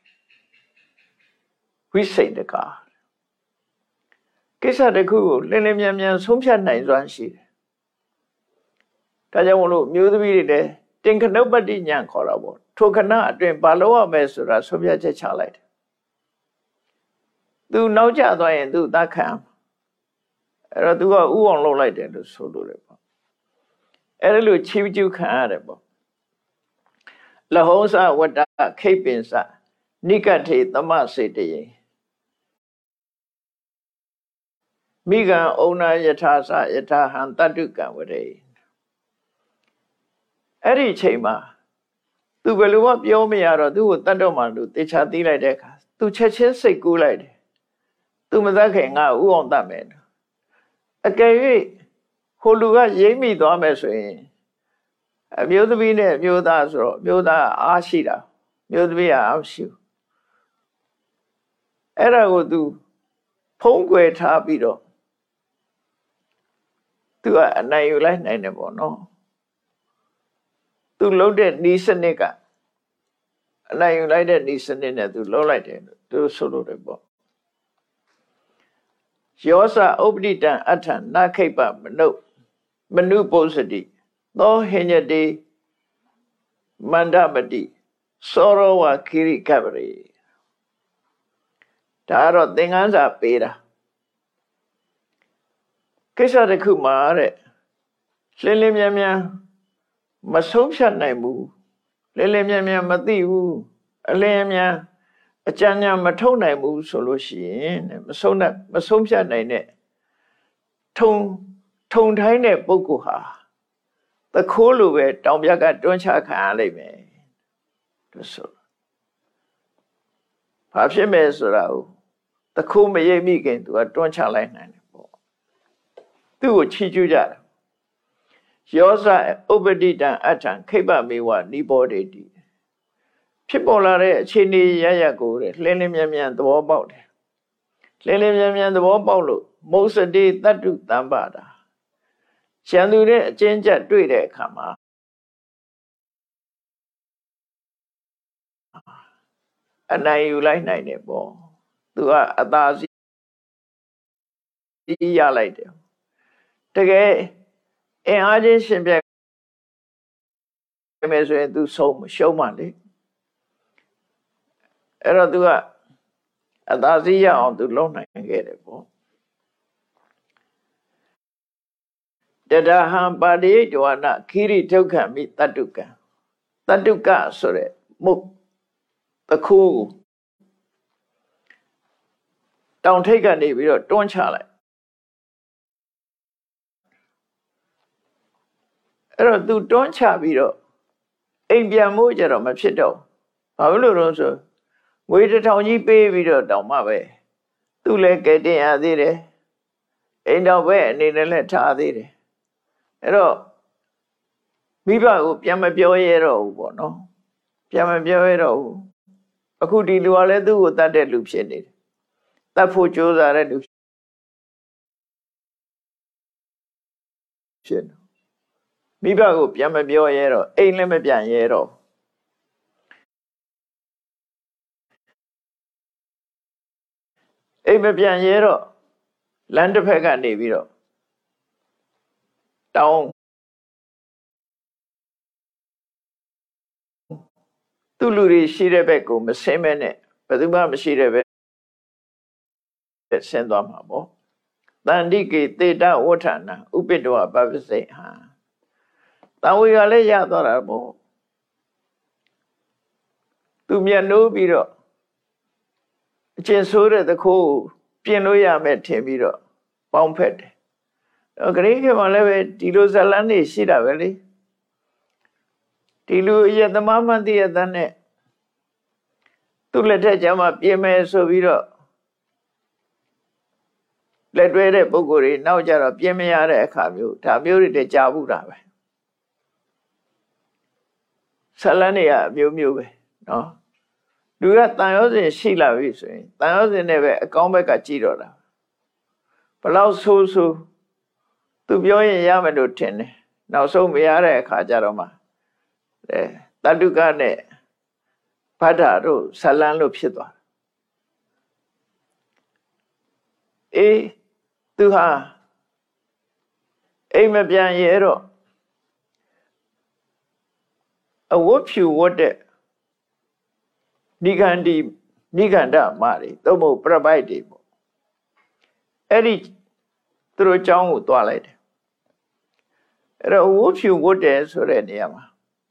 Speaker 2: ဝိစိတ်တကာကိစ္စတစ်ခုကိုလင်းလင်းမြန်မြန်ဆုံးဖြတ်နိုင်စွမ်းရှိတယ်ဒါကြောင့်မလို့မျိုးသမီးတွေလည်းတင်ခဏုပ္ပတ္တိဉာဏ်ခေါ်တာပေါ့ထိုခဏအတွင်းဘာလို့ရမယ်ဆိုတာဆုံးဖြတ်ချက်ချလိုက်တယ်သူနောက်ကျသွားရင်သူသတ်ခံအဲ့တော့သူကဥအောင်လုပ်လိုက်တယ်လို့ဆိုလို့လေပေါ့အဲ့လိုချီးကျူးခံရတယ်ပေါ့လဟုံးစဝတ္တခိပင်စနိကထေသမစေတယေမိဂံဩနာယထာစယထာဟံတတုကံဝရေအဲ့ဒီချိန်မှာသူဘယ်လိုမှပြောမရတော့သူ့ကိုတတ်တော့မှလို့တေချာသိလိုက်တဲ့အခါသူချက်ချင်းစိတ်ကူးလိုက်တယ်သူမသက်ခင်ငါဥအောင်တတ်မယ်အကယ်၍ဟိုလူကရိမ့်မိသွားမယ်ဆိုရင်အမျိုးသမီးနဲ့အမျိုးသားဆိုတော့အမျိုးသားအားရှိတာအမျိုးသမီးကအားရှိဘူးအဲ့ဒါကိုသူဖုံးကွယ်ထားပြီးတော့သူကအနိုင်ယူလိုက်နိုင်တယ်ပေါ့နော်သူလှုပ်တဲ့ဤစနစ်ကအနိုင်ယူလိုက်တဲ့ဤစနစ်နဲ့သူလှုပ်လိုက်တယ်သူဆိုလို့တယ်ပေါ့ယောစဥပတိတံအထံနခိပ္ပမနုမနုပုစတိသောဟိညတိမန္တပတိစောရောဝခိရိကပရိဒါတော့သင်္ကန်းစာပေးတာကိစ္စတစ်ခုမှာတဲ့လင်းလင်းမြန်မြန်မဆုံးဖြတ်နိုင်ဘူးလင်းလင်းမြန်မြန်မသိဘူးအလင်းမြန်အကြံဉာဏ်မထုတ်နိုင်ဘူးဆိုလို့ရှိရင်မဆုံးနဲ့မဆုံးဖြတ်နိုင်တဲ့ထုံထုံထိုင်းတဲ့ပုဂ္ဂိုလ်ဟာသခိုးလိုပဲတောင်ပြကတွန်းချခံရလိမ့်မယ်လို့ဆိုဘာဖြစ်မယ်ဆိုတာကိုသခိုးမရိပ်မိခင်သူကတွန်းချလိုက်နိုင်တယ်ပေါ့သူ့ကိုချီးကျူးကြတာယောဇဥပတိတံအထံခိပ္ပမေဝနိဘောဒေတိဖြစ်ပေါ်လာတဲ့အခြေအနေရရကိုတဲ့လင်းလင်းမြန်မြန်သဘောပေါက်တယ်လင်းလင်းမြန်မြန်သဘောပေါက်လို့မုစတိတတ္တုတံပါတာကျန်သူတဲ့အကျဉ်းချက်တွေ့တဲ့အခါမှာအနိုင်ယူလိုက်နိုင်တယ်ပေါ့သူကအသာစီးရလိုက်တယ်တကယ်အင်အားချင်းရှင်ပြိုင်မယ်ဆိုရင်သူဆုံးရှုံးမှလေအဲ့တော့သူကအသာစီးရအောင်သူလုပ်နိုင်ခဲ့တယ်ပေါ့တတဟံပါတိဒဝနာခိရိဒုက္ခမိတတုကံတတုကဆိုတဲ့မုတ်တခုတောင်ထိပ်ကနေပြီးတော့တွန်းချလိုက်အဲ့တော့သူတွန်းချပြီးတော့အိမ်ပြန်မို့ကြတော့မဖြစ်တော့ဘာလို့လို့ဆိုငွေတစ်ထောင်ကြီးပေးပြီးတော့တောင်မှပဲသူလည်းကဲတင်ရသေးတယ်အိမ်တော်ပဲအနေနဲ့လည်းထားသေးတယ်အဲ့တော့မိဘကိုပြန်မပြောရတော့ဘူးပေါ့နော်ပြန်မပြောရတော့ဘူးအခုဒီလူကလည်းသူ့ကိုတတ်တဲ့လူဖြစ်နေတယ်တတ်ဖို့ကြိုးစားတဲ့လူဖြစ်နေမိဘကိုပြန်မပြောရတော့အိမ်လည်းမပြန်ရတော့အိမ်မပြန်ရတော့လမ်းတစ်ဖက်ကနေပြီးတော့တောင်းသူ့လူတွေရှိတဲ့ဘက်ကိုမဆင်းမဲနဲ့ဘယ်သူမှမရှိတဲ့ဘက်ဆင်းသွားမှာပေါ့တန္တိကေတေတဝဋ္ဌာနာဥပိတဝပပစိဟံတန်ဝေကလည်းရသွားတာပေါ့သူမျက်နှိုးပြီးတော့အကျဉ်ဆိုးတဲ့သခိုးပြင်လို့ရမယ်ထင်ပြီးတော့ပေါင်းဖက်တယ်ဂရိခေမှာလည်းပဲဒီလိုဇလန်းနေရှိတာပဲလေဒီလိုအယတမမန္တိယတနဲ့သူ့လက်ထက်ကျမှပြင်မယ်ဆိုပြီးတော့လက်တွဲတဲ့ပုဂ္ဂိုလ်တွေနောက်ကြတော့ပြင်မရတဲ့အခါမျိုးဒါမျိုးတွေတည်းကြာဘူးတာပဲဇလန်းတွေကအမျိုးမျိုးပဲနော်လူကတန်ရောစင်ရှိလာပြီဆိုရင်တန်ရောစင်နဲ့ပဲအကောင်းဘက်ကကြည့်တော့တာဘလောက်ဆိုးဆိုးသူပြောရင်ရမယ်လို့ထင်တယ်နောက်ဆုံးမရတဲ့အခါကျတော့မှအဲတတုကနဲ့ဗဒ္ဒတို့ဇလန်းလို့ဖြစ်သွားအေးသူဟာအိမ်မပြန်ရဲတော့အဝတ်ဖြူဝတ်တဲ့နိဂန္ဒီနိဂန္ဓမာတွေသို့မဟုတ်ပြပိုက်တွေပေါ့အဲ့ဒီသူတို့เจ้าကိုတွားလိုက်တယ်အဲ့တော့ဝုဖြူဝတ်တယ်ဆိုတဲ့နေရာမှာ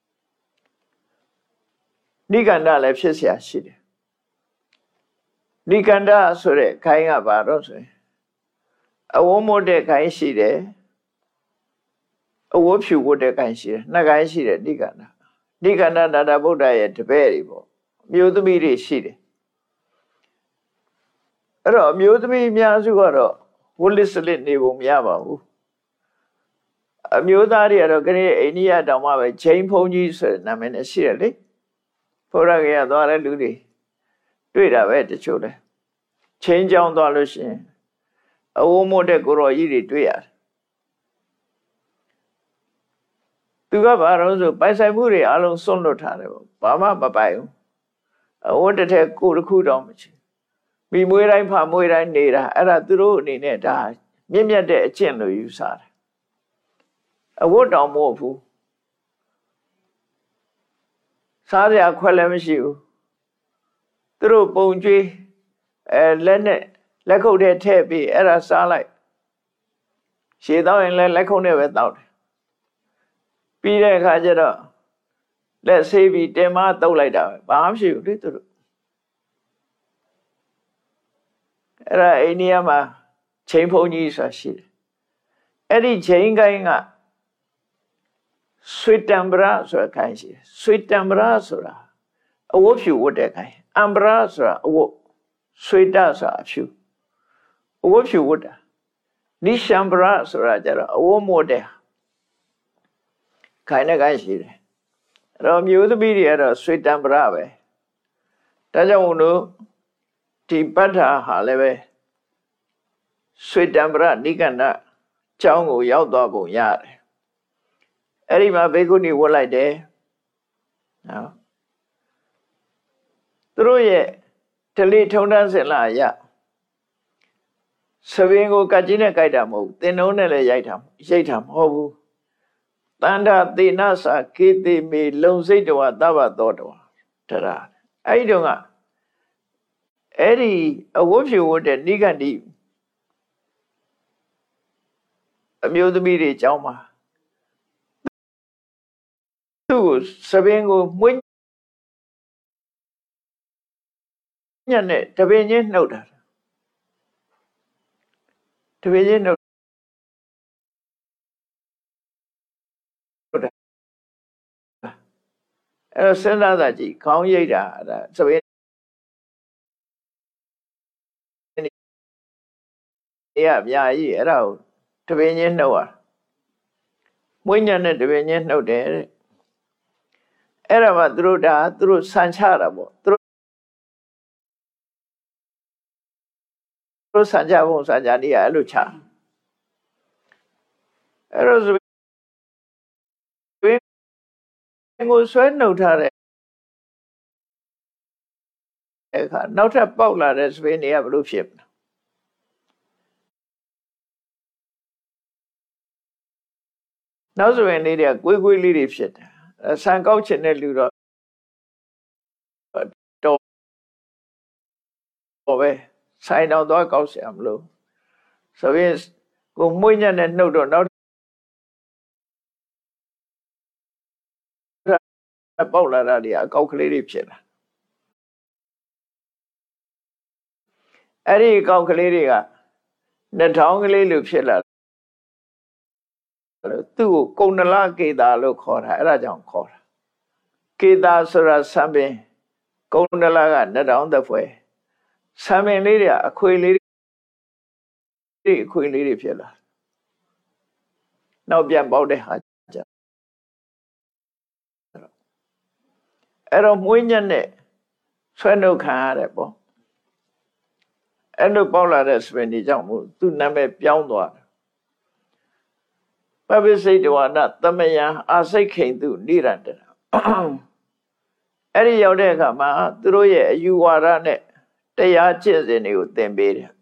Speaker 2: နိကန္ဒလည်းဖြစ်เสียရှိတယ်နိကန္ဒဆိုတဲ့ခိုင်းကဘာတော့ဆိုရင်အဝုံးမို့တဲ့ခိုင်းရှိတယ်အဝုဖြူဝတ်တဲ့ခိုင်းရှိတယ်နှစ်ခိုင်းရှိတယ်နိကန္ဒနိကန္ဒနာတာဗုဒ္ဓရဲ့တပည့်တွေပေါ့မျိုးသမီးတွေရှိတယ်အဲ့တော့မျိုးသမီးအများစုကတော့ဝလစ်စလစ်နေပုံမရပါဘူးအမျိုးသားတွေကတော့ခရီးအိန္ဒိယတောင်မှပဲချိန်ဖုံးကြီးဆိုတဲ့နာမည်နဲ့ရှိတယ်လေဘုရားကရသွားတဲ့လူတွေတွေ့တာပဲတချို့လဲချိန်ကြောင်းသွားလို့ရှိရင်အဝုံးမို့တဲ့ကိုရောကြီးတွေတွေ့ရတယ်သူကဘာလို့ဆိုပိုင်ဆိုင်မှုတွေအလုံးစွန့်လွတ်ထားတယ်ပေါ့ဘာမှမပိုင်ဘူးအဝတ်တစ်ထည်ကိုတစ်ခုတော့မရှိမိမွေးတိုင်းဖာမွေးတိုင်းနေတာအဲ့ဒါသူတို့အနေနဲ့ဒါမြင့်မြတ်တဲ့အကျင့်လို့ယူဆတယ်အဝတ်တောင်မဟုတ်ဘူးစားရခွက်လည်းမရှိဘူးသူတို့ပုံကျွေးအဲလက်နဲ့လက်ခုပ်ထဲထည့်ပြီးအဲ့ဒါစားလိုက်ရှည်တော့ရင်လည်းလက်ခုပ်နဲ့ပဲတောက်တယ်ပြီးတဲ့အခါကျတော့လက်ဆေးပြီးတင်မတုပ်လိုက်တာပဲဘာမှမရှိဘူးလေသူတို့အဲ့ဒါအိန္ဒိယမှာချိန်ဖုံးကြီးဆိုတာရှိတယ်အဲ့ဒီချိန်ကိုင်းကဆွေတံပရဆိုတာခိုင်းရှိတယ်ဆွေတံပရဆိုတာအဝတ်ဖြူဝတ်တဲ့ခိုင်းအံပရဆိုတာအဝတ်ဆွေတဆိုတာအဖြူအဝတ်ဖြူဝတ်တာနိရှံပရဆိုတာကျတော့အဝတ်မို့တဲ့ခိုင်းတဲ့ခိုင်းရှိတယ်အဲ့တော့မျိုးသမီးတွေကတော့ဆွေတံပရပဲဒါကြောင့်မို့လို့ဒီပဋ္ဌာဟာလည်းပဲဆွေတံပရနိကန္ဒကျောင်းကိုရောက်သွားပုံရတယ်အဲ့ဒီမှာဘေကုဏီဝတ်လိုက်တယ်နော်သူတို့ရဲ့တလိထုံတန်းစင်လာရသဘင်ကိုကတ်ကြီးနဲ့ကြိုက်တာမဟုတ်ဘူးသင်နှုံးနဲ့လည်းရိုက်တာရိတ်တာမဟုတ်ဘူးတန္တာသေနစာကေတိမေလုံစိတ်တော်သဗ္ဗသောတော်တရာအဲ့ဒီတော့ကအဲ့ဒီအဝတ်ဖြူဝတ်တဲ့နိဂန္ဒီအမျိုးသမီးတွေအကြောင်းမှာသူ့ကိုသဘင်ကိုမွေးညက်နဲ့တပင်ချင်းနှုတ်တာတပင်ချင်းနှုတ်တာအဲ့တော့စဉ်းစားတာကြည့်ခေါင်းရိပ်တာဒါသဘင်အေးအများကြီးအဲ့ဒါကိုတပင်ချင်းနှုတ်ရမွေးညက်နဲ့တပင်ချင်းနှုတ်တယ်တဲ့အဲ့ဒါမှသူတို့ဒါသူတို့ဆန်ချတာပေါ့သူတို့တို့ဆန်ချဖို့ဆန်ချနေရအဲ့လိုချအဲ့တော့ဆိုရင်ကိုဆွဲနှုတ်ထားတဲ့အခါနောက်ထပ်ပေါက်လာတဲ့စပင်းတွေကဘလို့ဖြစ်မလဲနောက်ဆိုရင်လေးတွေကကွေးကွေးလေးတွေဖြစ်တယ်ဆန်ကောက်ချင်တဲ့လူတော့တော့ပဲဆိုင်တော့သွားကောက်เสียမလို့ဆိုရင်ကိုမွေးညက်နဲ့နှုတ်တော့နောက်ပေါက်လာတာတွေအကောက်ကလေးတွေဖြစ်လာအဲ့ဒီအကောက်ကလေးတွေကနှထောင်းကလေးလိုဖြစ်လာသူ့ကိုကုဏလကေတာလို့ခေါ်တာအဲ့ဒါကြောင့်ခေါ်တာကေတာဆိုတာဆံပင်ကုဏလကနှထောင်းသက်ဖွယ်ဆံပင်လေးတွေအခွေလေးတွေအခွေလေးတွေဖြစ်လာနောက်ပြန်ပေါက်တဲ့ဟာကြအဲ့တော့မွေးညက်နဲ့ဆွဲနှုတ်ခံရတယ်ပေါ့အဲ့လိုပေါက်လာတဲ့စပင်တွေကြောင့်မို့သူ့နာမည်ပြောင်းသွားတယ်ပပိစိတ်တဝနာသမယံအာစိတ်ခိန်သူနိရန္တနာအဲ့ဒီရောက်တဲ့အခါမှာသူတို့ရဲ့အယူဝါဒနဲ့တရားကျင့်စဉ်တွေကိုသင်ပေးတယ်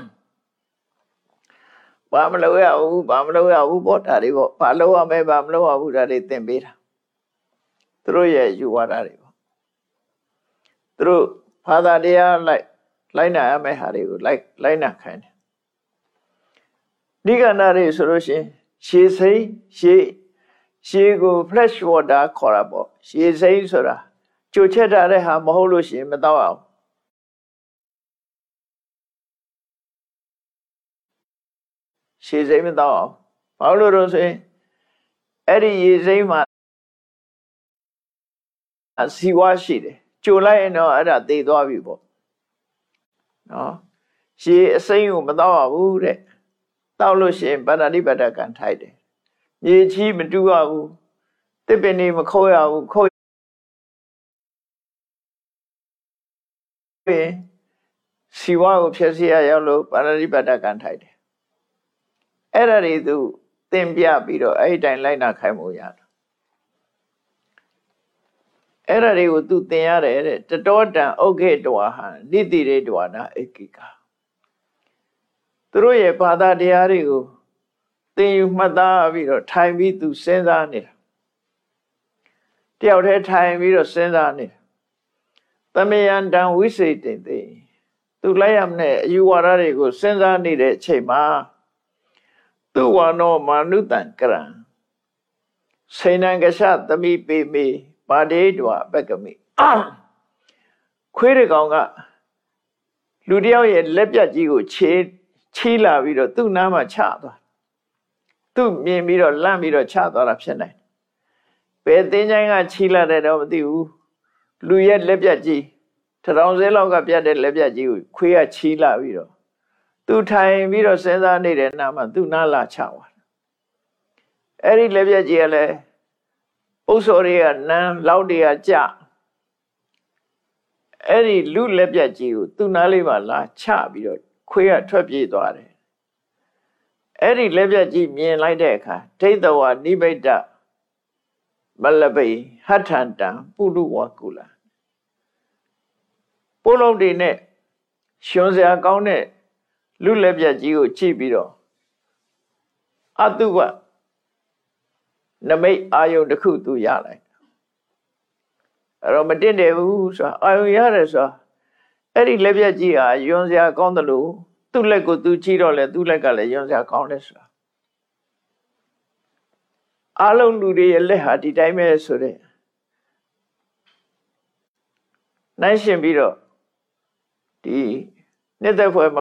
Speaker 2: ဘာမလုပ်ရဘူးဘာမလုပ်ရဘူးပေါ့ဒါတွေပေါ့ဘာလုပ်ရမဲဘာမလုပ်ရဘူးဒါတွေသင်ပေးတာသူတို့ရဲ့ယူဝါဒတွေပေါ့သူတို့ဘာသာတရားလိုက်လိုက်နာရမယ့်ဟာတွေကိုလိုက်လိုက်နာခိုင်းတယ်နိဂန္ဓတွေဆိုလို့ရှိရင်ရှေးစိမ့်ရှေးရေကို fresh water ခေါ်တာပေါ့ရေစိမ်းဆိုတာကြိုချက်ထားတဲ့ဟာမဟုတ်လို့ရှိရင်မတော့အောင်ရေစိမ်းမတော့အောင်ဘာလို့လို့ဆိုရင်အဲ့ဒီရေစိမ်းမှာအစီဝါရှိတယ်ကြိုလိုက်ရင်တော့အဲ့ဒါသေသွားပြီပေါ့နော်ရေအစိမ်းကိုမတော့ရဘူးတဲ့တောက်လို့ရှိရင်ပါဏာတိပါဒကံထိုက်တယ်ရေချီးမတူရဘူးတစ်ပင်နေမခိုးရဘူးခိုးရင်စီဝါကိုဖြည့်စီရရောက်လို့ပါဏာတိပါဒကံထိုက်တယ်အဲ့ဒါတွေသူသင်ပြပြီးတော့အဲ့ဒီတိုင်းလိုက်နာခိုင်းမှုရတယ်အဲ့ဒါတွေကိုသူသင်ရတယ်တဲ့တတောတံဥက္ခေတဝါဟံနိတိရေတဝါနာဧကိကာသူတို့ရဲ့ဘာသာတရားတွေကိုသင်ယူမှတ်သားပြီးတော့ထိုင်ပြီးသူစဉ်းစားနေတာတယောက်တည်းထိုင်ပြီးတော့စဉ်းစားနေတာသမယန္တံဝိစိတေတေသူလိုက်ရမနဲ့အယူဝါဒတွေကိုစဉ်းစားနေတဲ့အချိန်မှာသူဝါနောမာနုတံကရံစေနံကရှသမိပေမေပါဒေတဝပက္ကမိခွေးတကောင်ကလူတယောက်ရဲ့လက်ပြတ်ကြီးကိုခြေချီးလာပြီးတော့သူ့နားမှာချသွားသူ့မြင်ပြီးတော့လန့်ပြီးတော့ချသွားတာဖြစ်နိုင်ဘယ်သင်္ချိုင်းကချီးလာတဲ့တော့မသိဘူးလူရဲ့လက်ပြတ်ကြီးထောင်စဲလောက်ကပြတ်တဲ့လက်ပြတ်ကြီးကိုခွေးကချီးလာပြီးတော့သူထိုင်ပြီးတော့စဉ်းစားနေတဲ့နားမှာသူ့နားလာချသွားအဲ့ဒီလက်ပြတ်ကြီးကလည်းပု္ပ္ပစောတွေကနန်းလောက်တွေကကြအဲ့ဒီလူလက်ပြတ်ကြီးကိုသူ့နားလေးမှာလာချပြီးတော့ခွေးကထွက်ပြေးသွားတယ်အဲ့ဒီလက်ပြတ်ကြီးမြင်လိုက်တဲ့အခါဒိဋ္ဌဝနိဗ္ဗိတမလပိဟဋ္ဌန္တံပုရုဝကုလပိုးလုံးတွေနဲ့ရှင်စရာကောင်းတဲ့လူလက်ပြတ်ကြီးကိုကြည့်ပြီးတော့အတုပနမိတ်အာယုန်တစ်ခုသူရလိုက်အဲ့တော့မတင့်တယ်ဘူးဆိုတာအာယုန်ရတယ်ဆိုတာအဲ့ဒီလက်ပြတ်ကြီးဟာယွန်းစရာကောင်းတယ်လို့သူ့လက်ကိုသူကြည့်တော့လေသူ့လက်ကလည်းယွန်းစရာကောင်းတယ်ဆိုတာအလုံးလူတွေရဲ့လက်ဟာဒီတိုင်းပဲဆိုတဲ့နိုင်ရှင်ပြီးတော့ဒီနှစ်သက်ဖွယ်မ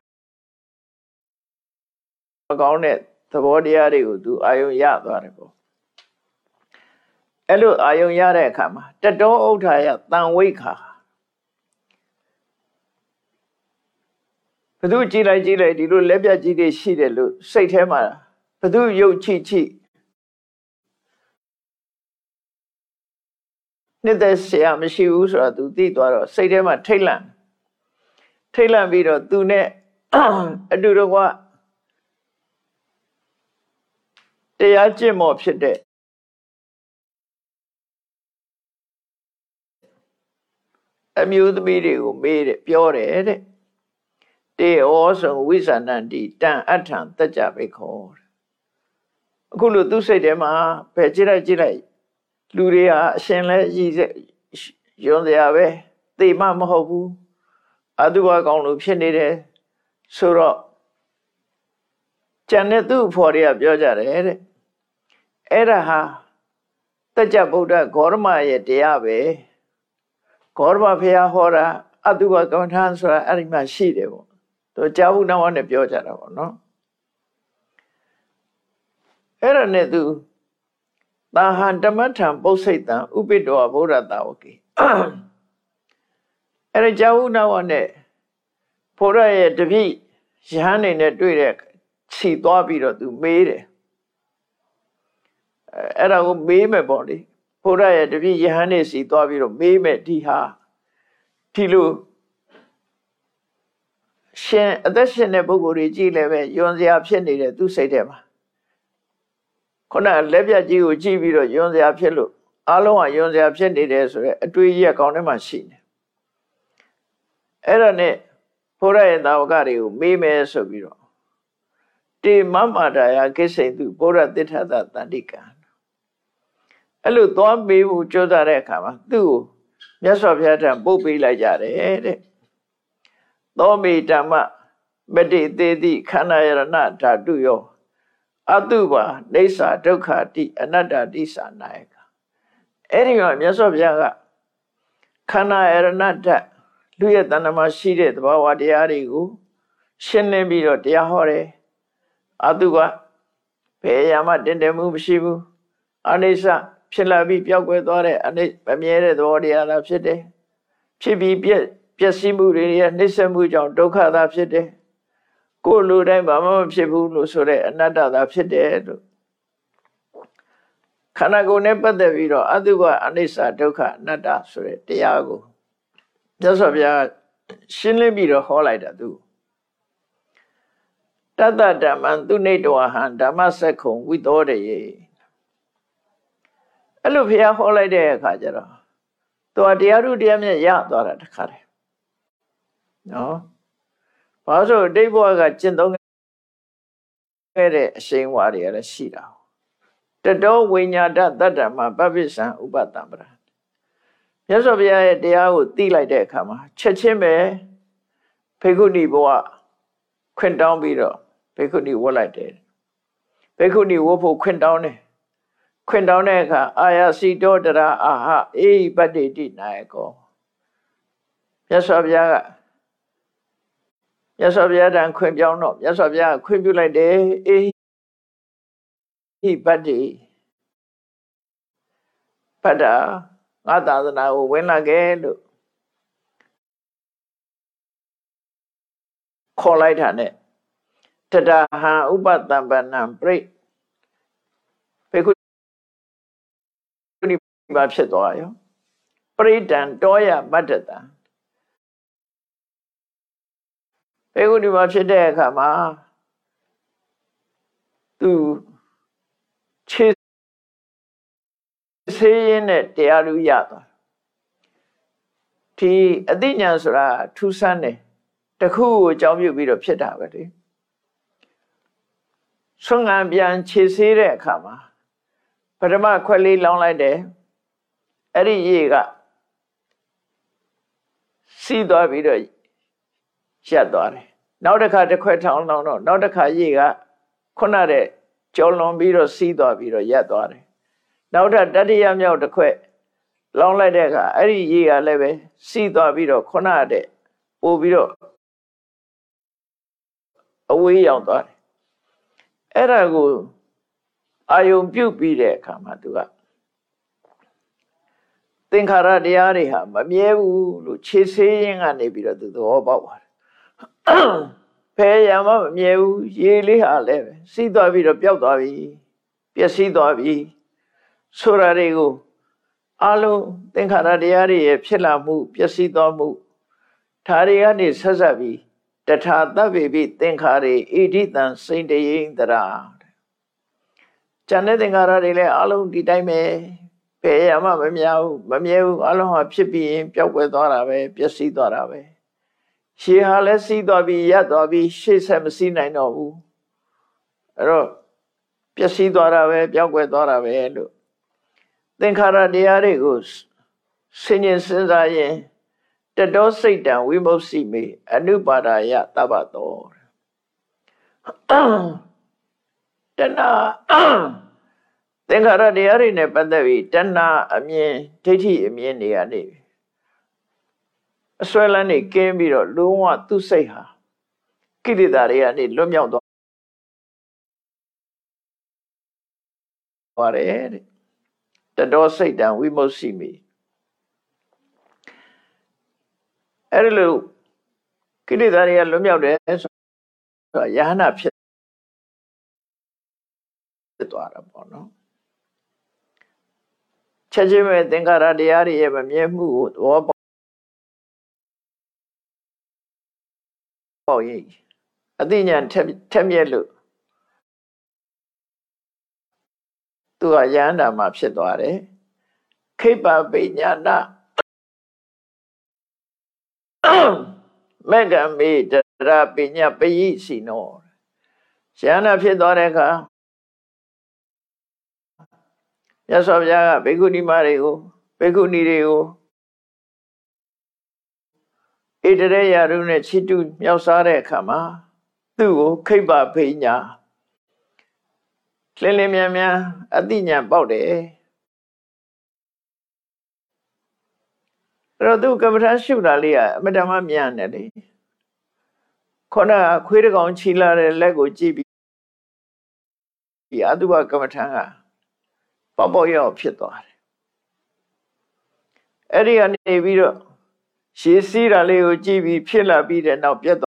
Speaker 2: ကောင်းတဲ့သဘောတရားတွေကိုသူအာယုန်ရသွားတယ်ပေါ့အဲ့လိုအာယုံရတဲ့အခါမှာတတောဥထာယတန်ဝိခါဘသူကြည့်လိုက်ကြည့်လိုက်ဒီလိုလက်ပြကြီးတွေရှိတယ်လို့စိတ်ထဲမှာဘသူရုပ်ချိချိနှစ်သက်ဆရာမရှိဘူးဆိုတာသူသိသွားတော့စိတ်ထဲမှာထိတ်လန့်ထိတ်လန့်ပြီးတော့သူနဲ့အတူတကွတရားကျင့်မော်ဖြစ်တဲ့အမျိုးသမီးတွေကိုမေးတယ်ပြောတယ်တဲ့တေဩဆုံဝိသန္တန္တိတံအထံတကြဘေခောအခုလို့သူစိတ်ထဲမှာဘယ်ကြည့်လိုက်ကြည့်လိုက်လူတွေဟာအရှင်လဲရည်ရွံစရာပဲသိမှမဟုတ်ဘူးအတုဝကောင်းလို့ဖြစ်နေတယ်ဆိုတော့ကျန်တဲ့သူ့ဖော်တွေကပြောကြတယ်တဲ့အဲ့ဒါဟာတကြဗုဒ္ဓဂေါရမရဲ့တရားပဲဂေါရမဘုရားဟောတာအတုဝကမ္မထာဆိုတာအဲ့ဒီမှာရှိတယ်ပေါ့သူကြာဘူးနောက်နဲ့ပြောကြတာပေါ့နော်အဲ့ဒါနဲ့သူသာဟံဓမ္မထံပုစိတ်တံဥပိတ္တောဗုဒ္ဓတာဝကေအဲ့ဒါကြာဘူးနောက်နဲ့ဘုရားရဲ့တပည့်ယဟန်နေနဲ့တွေ့တဲ့ခြိသွားပြီးတော့သူမေးတယ်အဲ့ဒါကိုမေးမယ်ပေါ့လေဘုရားရဲ့တပည့်ယဟန်နေစီသွားပြီးတော့မေးမယ်ဒီဟာဒီလိုရှင်အသက်ရှင်တဲ့ပုဂ္ဂိုလ်တွေကြည့်လည်းပဲယွန်စရာဖြစ်နေတဲ့သူစိတ်ထဲမှာခုနလက်ပြကြီးကိုကြည့်ပြီးတော့ယွန်စရာဖြစ်လို့အားလုံးကယွန်စရာဖြစ်နေတယ်ဆိုတော့အတွေ့အကြုံကောင်းထဲမှာရှိနေအဲ့ဒါနဲ့ဘုရားရဲ့တာဝကတွေကိုမေးမယ်ဆိုပြီးတော့တေမမတာယကိစ္စိတုဘုရားတိထသတန္တိကံအဲ့လိုသွားမေးဖို့ကြိုးစားတဲ့အခါမှာသူ့ကိုမြတ်စွာဘုရားထံပို့ပေးလိုက်ကြတယ်တဲ့သောမေဓမ္မမတိသေးတိခန္ဓာယရဏဓာတုယော Aduva Nesa Dukha Di Ananda Disa Naika. Anyway, Yasobiaga Kana Eranata Luya Danama Shide, the Bawa Diarigu, Shenebiro Diahore, Aduva Payama Dendemu Shibu, Anesa, Pilabi Piaguedore, and Pamiere, the Odia Lapside, Chibi Piasimu, Nisamu, Doka Lapside. Go Lude, Mamma Shibu, Sure, another Lapside. Kanago never the Viro, Aduva, Anisa, Doka, Nada, Sure, Tiago. Just of ya, Shinlebiro, Holida do. Tata Daman, do need to a hand, Damasacum, with order ye. I look here, holiday, Kajara. To a dearu dear yard or at Kare. No. Also, they were a gentle saying what he had a seat out. The door when ya that that my babisan Ubatambra. Yes, of ya, they are tea like that, come. Chechime, Peguni boa, quint down beetle, Peguni war like that. Peguni wopo quint down. Quint down eka, I see daughter, aha, eh, but they did not go. Yes, of ya. Yes, of ya, and quint down up. Yes, of ya, quint you like that, eh, he, buddy. Pada, other than I will win again. Call light on it. Tada ha Ubatambanam break. Pekuni Babsetoyo. Predan Doya Matata. Pekuni Babsede Kama to chase in it, the Aruyata. T. Adinasra, two Sunday. The cool job you be the Psetavati. Sung Ambian Chisire Kama. Padama Quali long like there. Every year, see the video. Shadore. Now the car the quetal no no. Now the car yiga. Conare. Jolon biro see the video yadore. Now that daddy yam out the que. Long like that. Every year leve. See the video. Conade. Ubiro. Away out there. Erago. I am beauty there, Kamatua. Think Hara diariha, Mamiew, chasing and Nebira to the about. Pay Yama, Mew, Yeli Hale, see the video Piautavi, Piasi Davi, Surarego, Alu, think Hara diari, Pilamu, Piasi Damu, Tariani Sazavi, that had the baby, think Hari, Edith and Saint Day the round. Janet Harare, Alu, did I may? Payama, Mamia, Mamia, Alon, Pipi, Piaque Dorabe, Piasi Dorabe. She has seen Dobby, yet Dobby, she's have seen I know. Piasi Dorabe, Piaque Dorabe. Then Cara diarigos, singing since I the door sit down, we must see me, a new badaya tabator. Then, ah. Then Hara diari ne Pandavi, Tana, a me, Titi, a me, Niani. A swellani came here, Luma to say her. Kididariani, Lumia. The door sit down, we must see me. Erilu Kididaria Lumia, Yana Pit. Chajime Dengara diari ever memu or boy. Adinian Temielu to a yana mapshetware. Kepa Binyana Mega me the rapinya pay sino. Siana Fedoreka. Yes, of Yaga, Beguni Mario, Beguni Rio. Idere Yarune Chitu, Yosare Kama, Tu, Keba Pina. လင်းလင်းမြန်မြန်အသိဉာဏ်ပေါက်တယ်အဲ့တော့သူကမ္မထာရှုတာလေးကအမတမမြန်တယ်လေခေါင်းကခွေးတကောင်ချီလာတဲ့လက်ကိုကြည့်ပြီးဒီအတုပကမ္မထာကပေါက်ပေါက်ရောက်ဖြစ်သွားတယ်အဲ့ဒီကနေပြီးတော့ရှည်စည်းတာလေးကိုကြည့်ပြီးဖြစ်လာပြီးတဲ့နောက်ပြတ်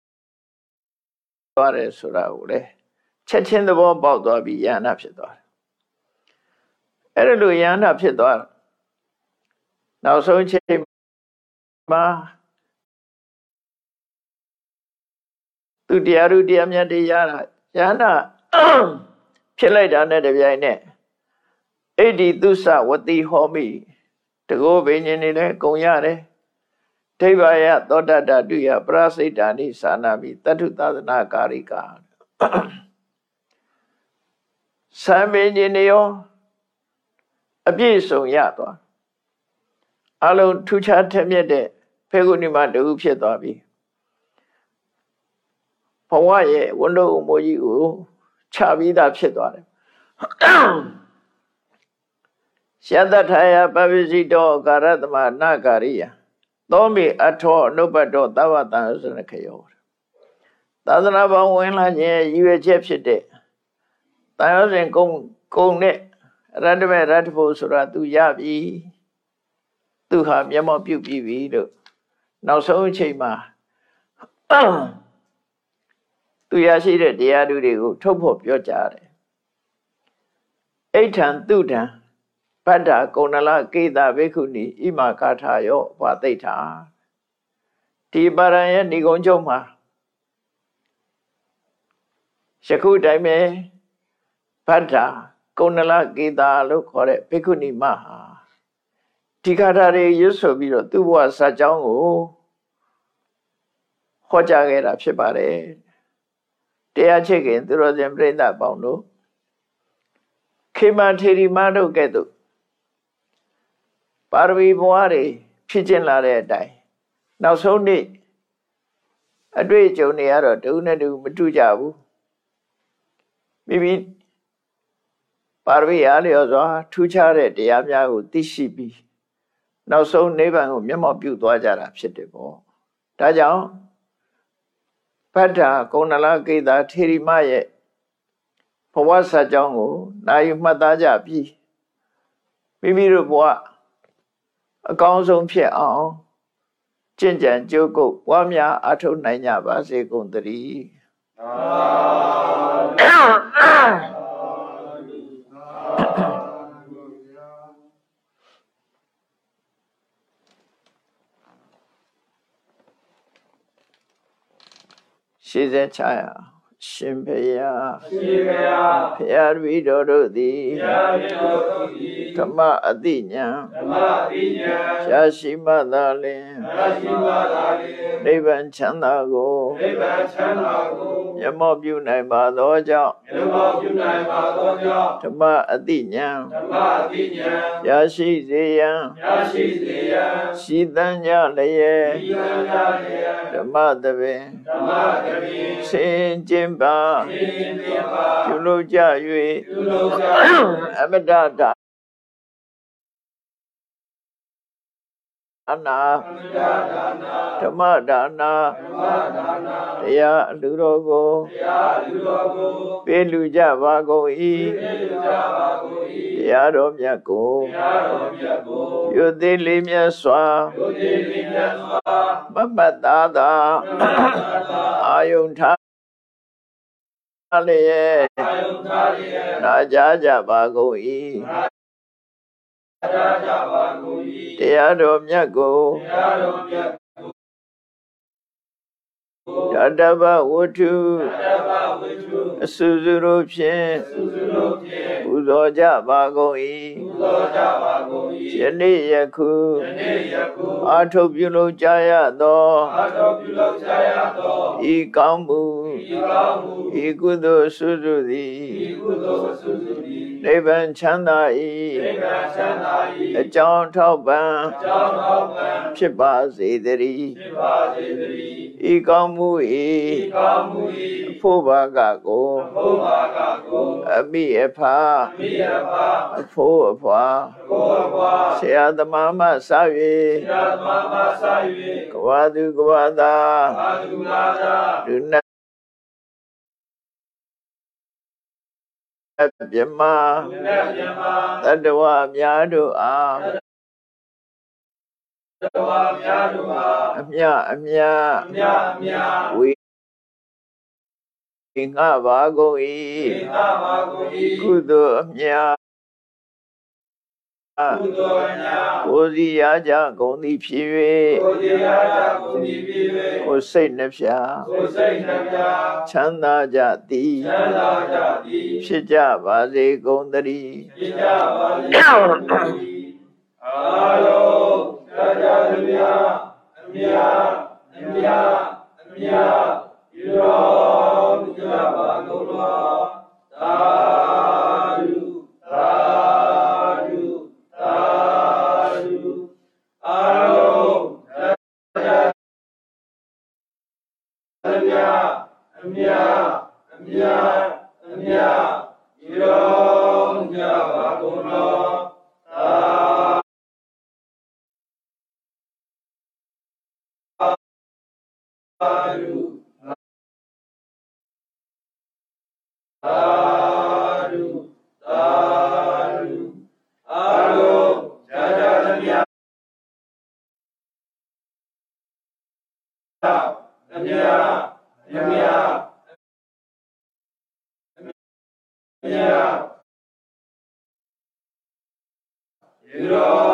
Speaker 2: သွားတယ်ဆိုတာကိုလေချက်ချင်းသဘောပေါက်သွားပြီးယန္တာဖြစ်သွားတယ်အဲ့ဒါလိုယန္တာဖြစ်သွားနောက်ဆုံးချိန်မှာသူတရားသူတရားမြတ်တရားတာယန္တာဖြစ်လိုက်တာနဲ့တပြိုင်နက်ဣတိသုစဝတိဟောမိတကောဘိညာဉ်နေလဲကုံရတယ်ဒိဗ္ဗယသောတတတုယပရစိတ်တာနိသာနာမိတတုသဒနာကာရိကာသံဘိညာဉ်နေရောအပြည့်စုံရသွားအလုံးထူးခြားထက်မြက်တဲ့ဖေဂုဏီမတူဖြစ်သွားပြီဘဝရဲ့ဝန်တော့အမိုးကြီးကိုချပြီးသားဖြစ်သွားတယ်ယတထာယပပစ္စည်းတောကာရတမနာကာရိယသောမိအထောအနုပတောသဗ္ဗတံစနခယောသာသနာပေါင်းဝင်လာခြင်းရည်ရွယ်ချက်ဖြစ်တဲ့တန်ရောစဉ်ကုံကုံနဲ့ရတ္တမေရတ္တဖို့ဆိုတာသူရပြီသူဟာမျက်မှောက်ပြုတ်ပြီးပြီလို့နောက်ဆုံးအချိန်မှာသူရရှိတဲ့တရားဓုတွေကိုထုတ်ဖို့ပြောကြတယ်အိဋ္ဌံသူတံဗတ္တာကုဏလကေတာဘိက္ခုနီဣမာကာထာယောဘာသိဋ္ဌာဒီပါရံရဲ့ဏိဂုံးချုပ်မှာယခုတိုင်းပဲဗတ္တာကုဏလကေတာလို့ခေါ်တဲ့ဘိက္ခုနီမဟာဒီကာထာတွေရွတ်ဆိုပြီးတော့သူ့ဘဝဇာကြောင်းကိုဟောကြားခဲ့တာဖြစ်ပါတယ်တရားချစ်ခင်သူတော်စင်ပြိဿပေါင်းတို့ခေမထေရီမတို့ကဲ့သို့ပါရမီဘဝတွေဖြစ်ကျင်လာတဲ့အတိုင်းနောက်ဆုံးနေ့အတွေ့အကြုံတွေကတော့တူနဲ့တူမတူကြဘူးမိမိပါရမီအားလျော်စွာထူးခြားတဲ့တရားများကိုသိရှိပြီးနောက်ဆုံးနိဗ္ဗာန်ကိုမျက်မှောက်ပြုသွားကြတာဖြစ်တယ်ပေါ့ဒါကြောင့်ဗတ္တာကုဏလကေတာထေရီမရဲ့ဘဝဇာကြောင်းကိုနိုင်မှတ်သားကြပြီးမိမိတို့ဘဝအကောင်းဆုံးဖြစ်အောင်ကျင့်ကြံကြိုးကုပ်ပွားများအထောက်နိုင်ကြပါစေကုန်သတည်းရှိစေချာရှင်ဖေယရှင်ဖေယဖရာတပည့်တော်တို့သည်ဖရာတပည့်တော်တို့သည်ဓမ္မအတိညာဓမ္မအတိညာရှားရှိမှသာလင်ရှားရှိမှသာလင်နိဗ္ဗာန်ချမ်းသာကိုနိဗ္ဗာန်ချမ်းသာကိုမျက်မှောက်ပြုနိုင်ပါသောကြောင့်မျက်မှောက်ပြုနိုင်ပါသောကြောင့်ဓမ္မအတိညာဓမ္မအတိညာရှားရှိစေရန်ရှားရှိစေရန်ရှိသံကြလျက်ရှိသံကြလျက်ဓမ္မသဘင်ဓမ္မသဘင်ဆင်ကျင်ပါပြုလုပ်ကြ၍အမတတာအနာဓမ္မဒါနာတရားအလူတော်ကိုပေးလူကြပါကုန်၏တရားတော်မြတ်ကိုရွတ်သေးလေးမြတ်စွာမမတ်သားသာအာယုန်ထားလေနာကြကြပါကုန်၏တရားတော်မြတ်ကိုတတဗ္ဗဝတ္ထုအစုစုတို့ဖြင့်ပူဇော်ကြပါကုန်၏ယနေ့ယခုအာထုတ်ပြုလုပ်ကြရသောဤကောင်းမှုဤကုသိုလ်စုစုသည်နိဗ္ဗာန်ချမ်းသာ၏အကြောင်းထောက်ပံ့ဖြစ်ပါစေတည်းဤကောင်းမှု၏အဖို့ဘာကကိုအမိအဖအဖို့အဖွာဆရာသမားမှစ၍ကဝါသူကဝါသာဒုနပြမတတဝအများတို့အားအမြအမြဝေငါပါကုန်၏ကုသိုလ်အမြကိုယ်စီရကြကုန်သည်ဖြစ်၍ကိုယ်စိတ်နှဖျားချမ်းသာကြသည်ဖြစ်ကြပါစေကုန်သတည်းအားလုံးကြကြသမျှအမြအမြအမြရောကြပါကုန်သောသာဓုသာဓုသာဓုအားလုံးကြကြသမျှအမြအမြအမြရောကြပါကုန်သောသာဓုသာဓုသာဓုအားလုံးကြကြသမျှအမြအမြအမြရော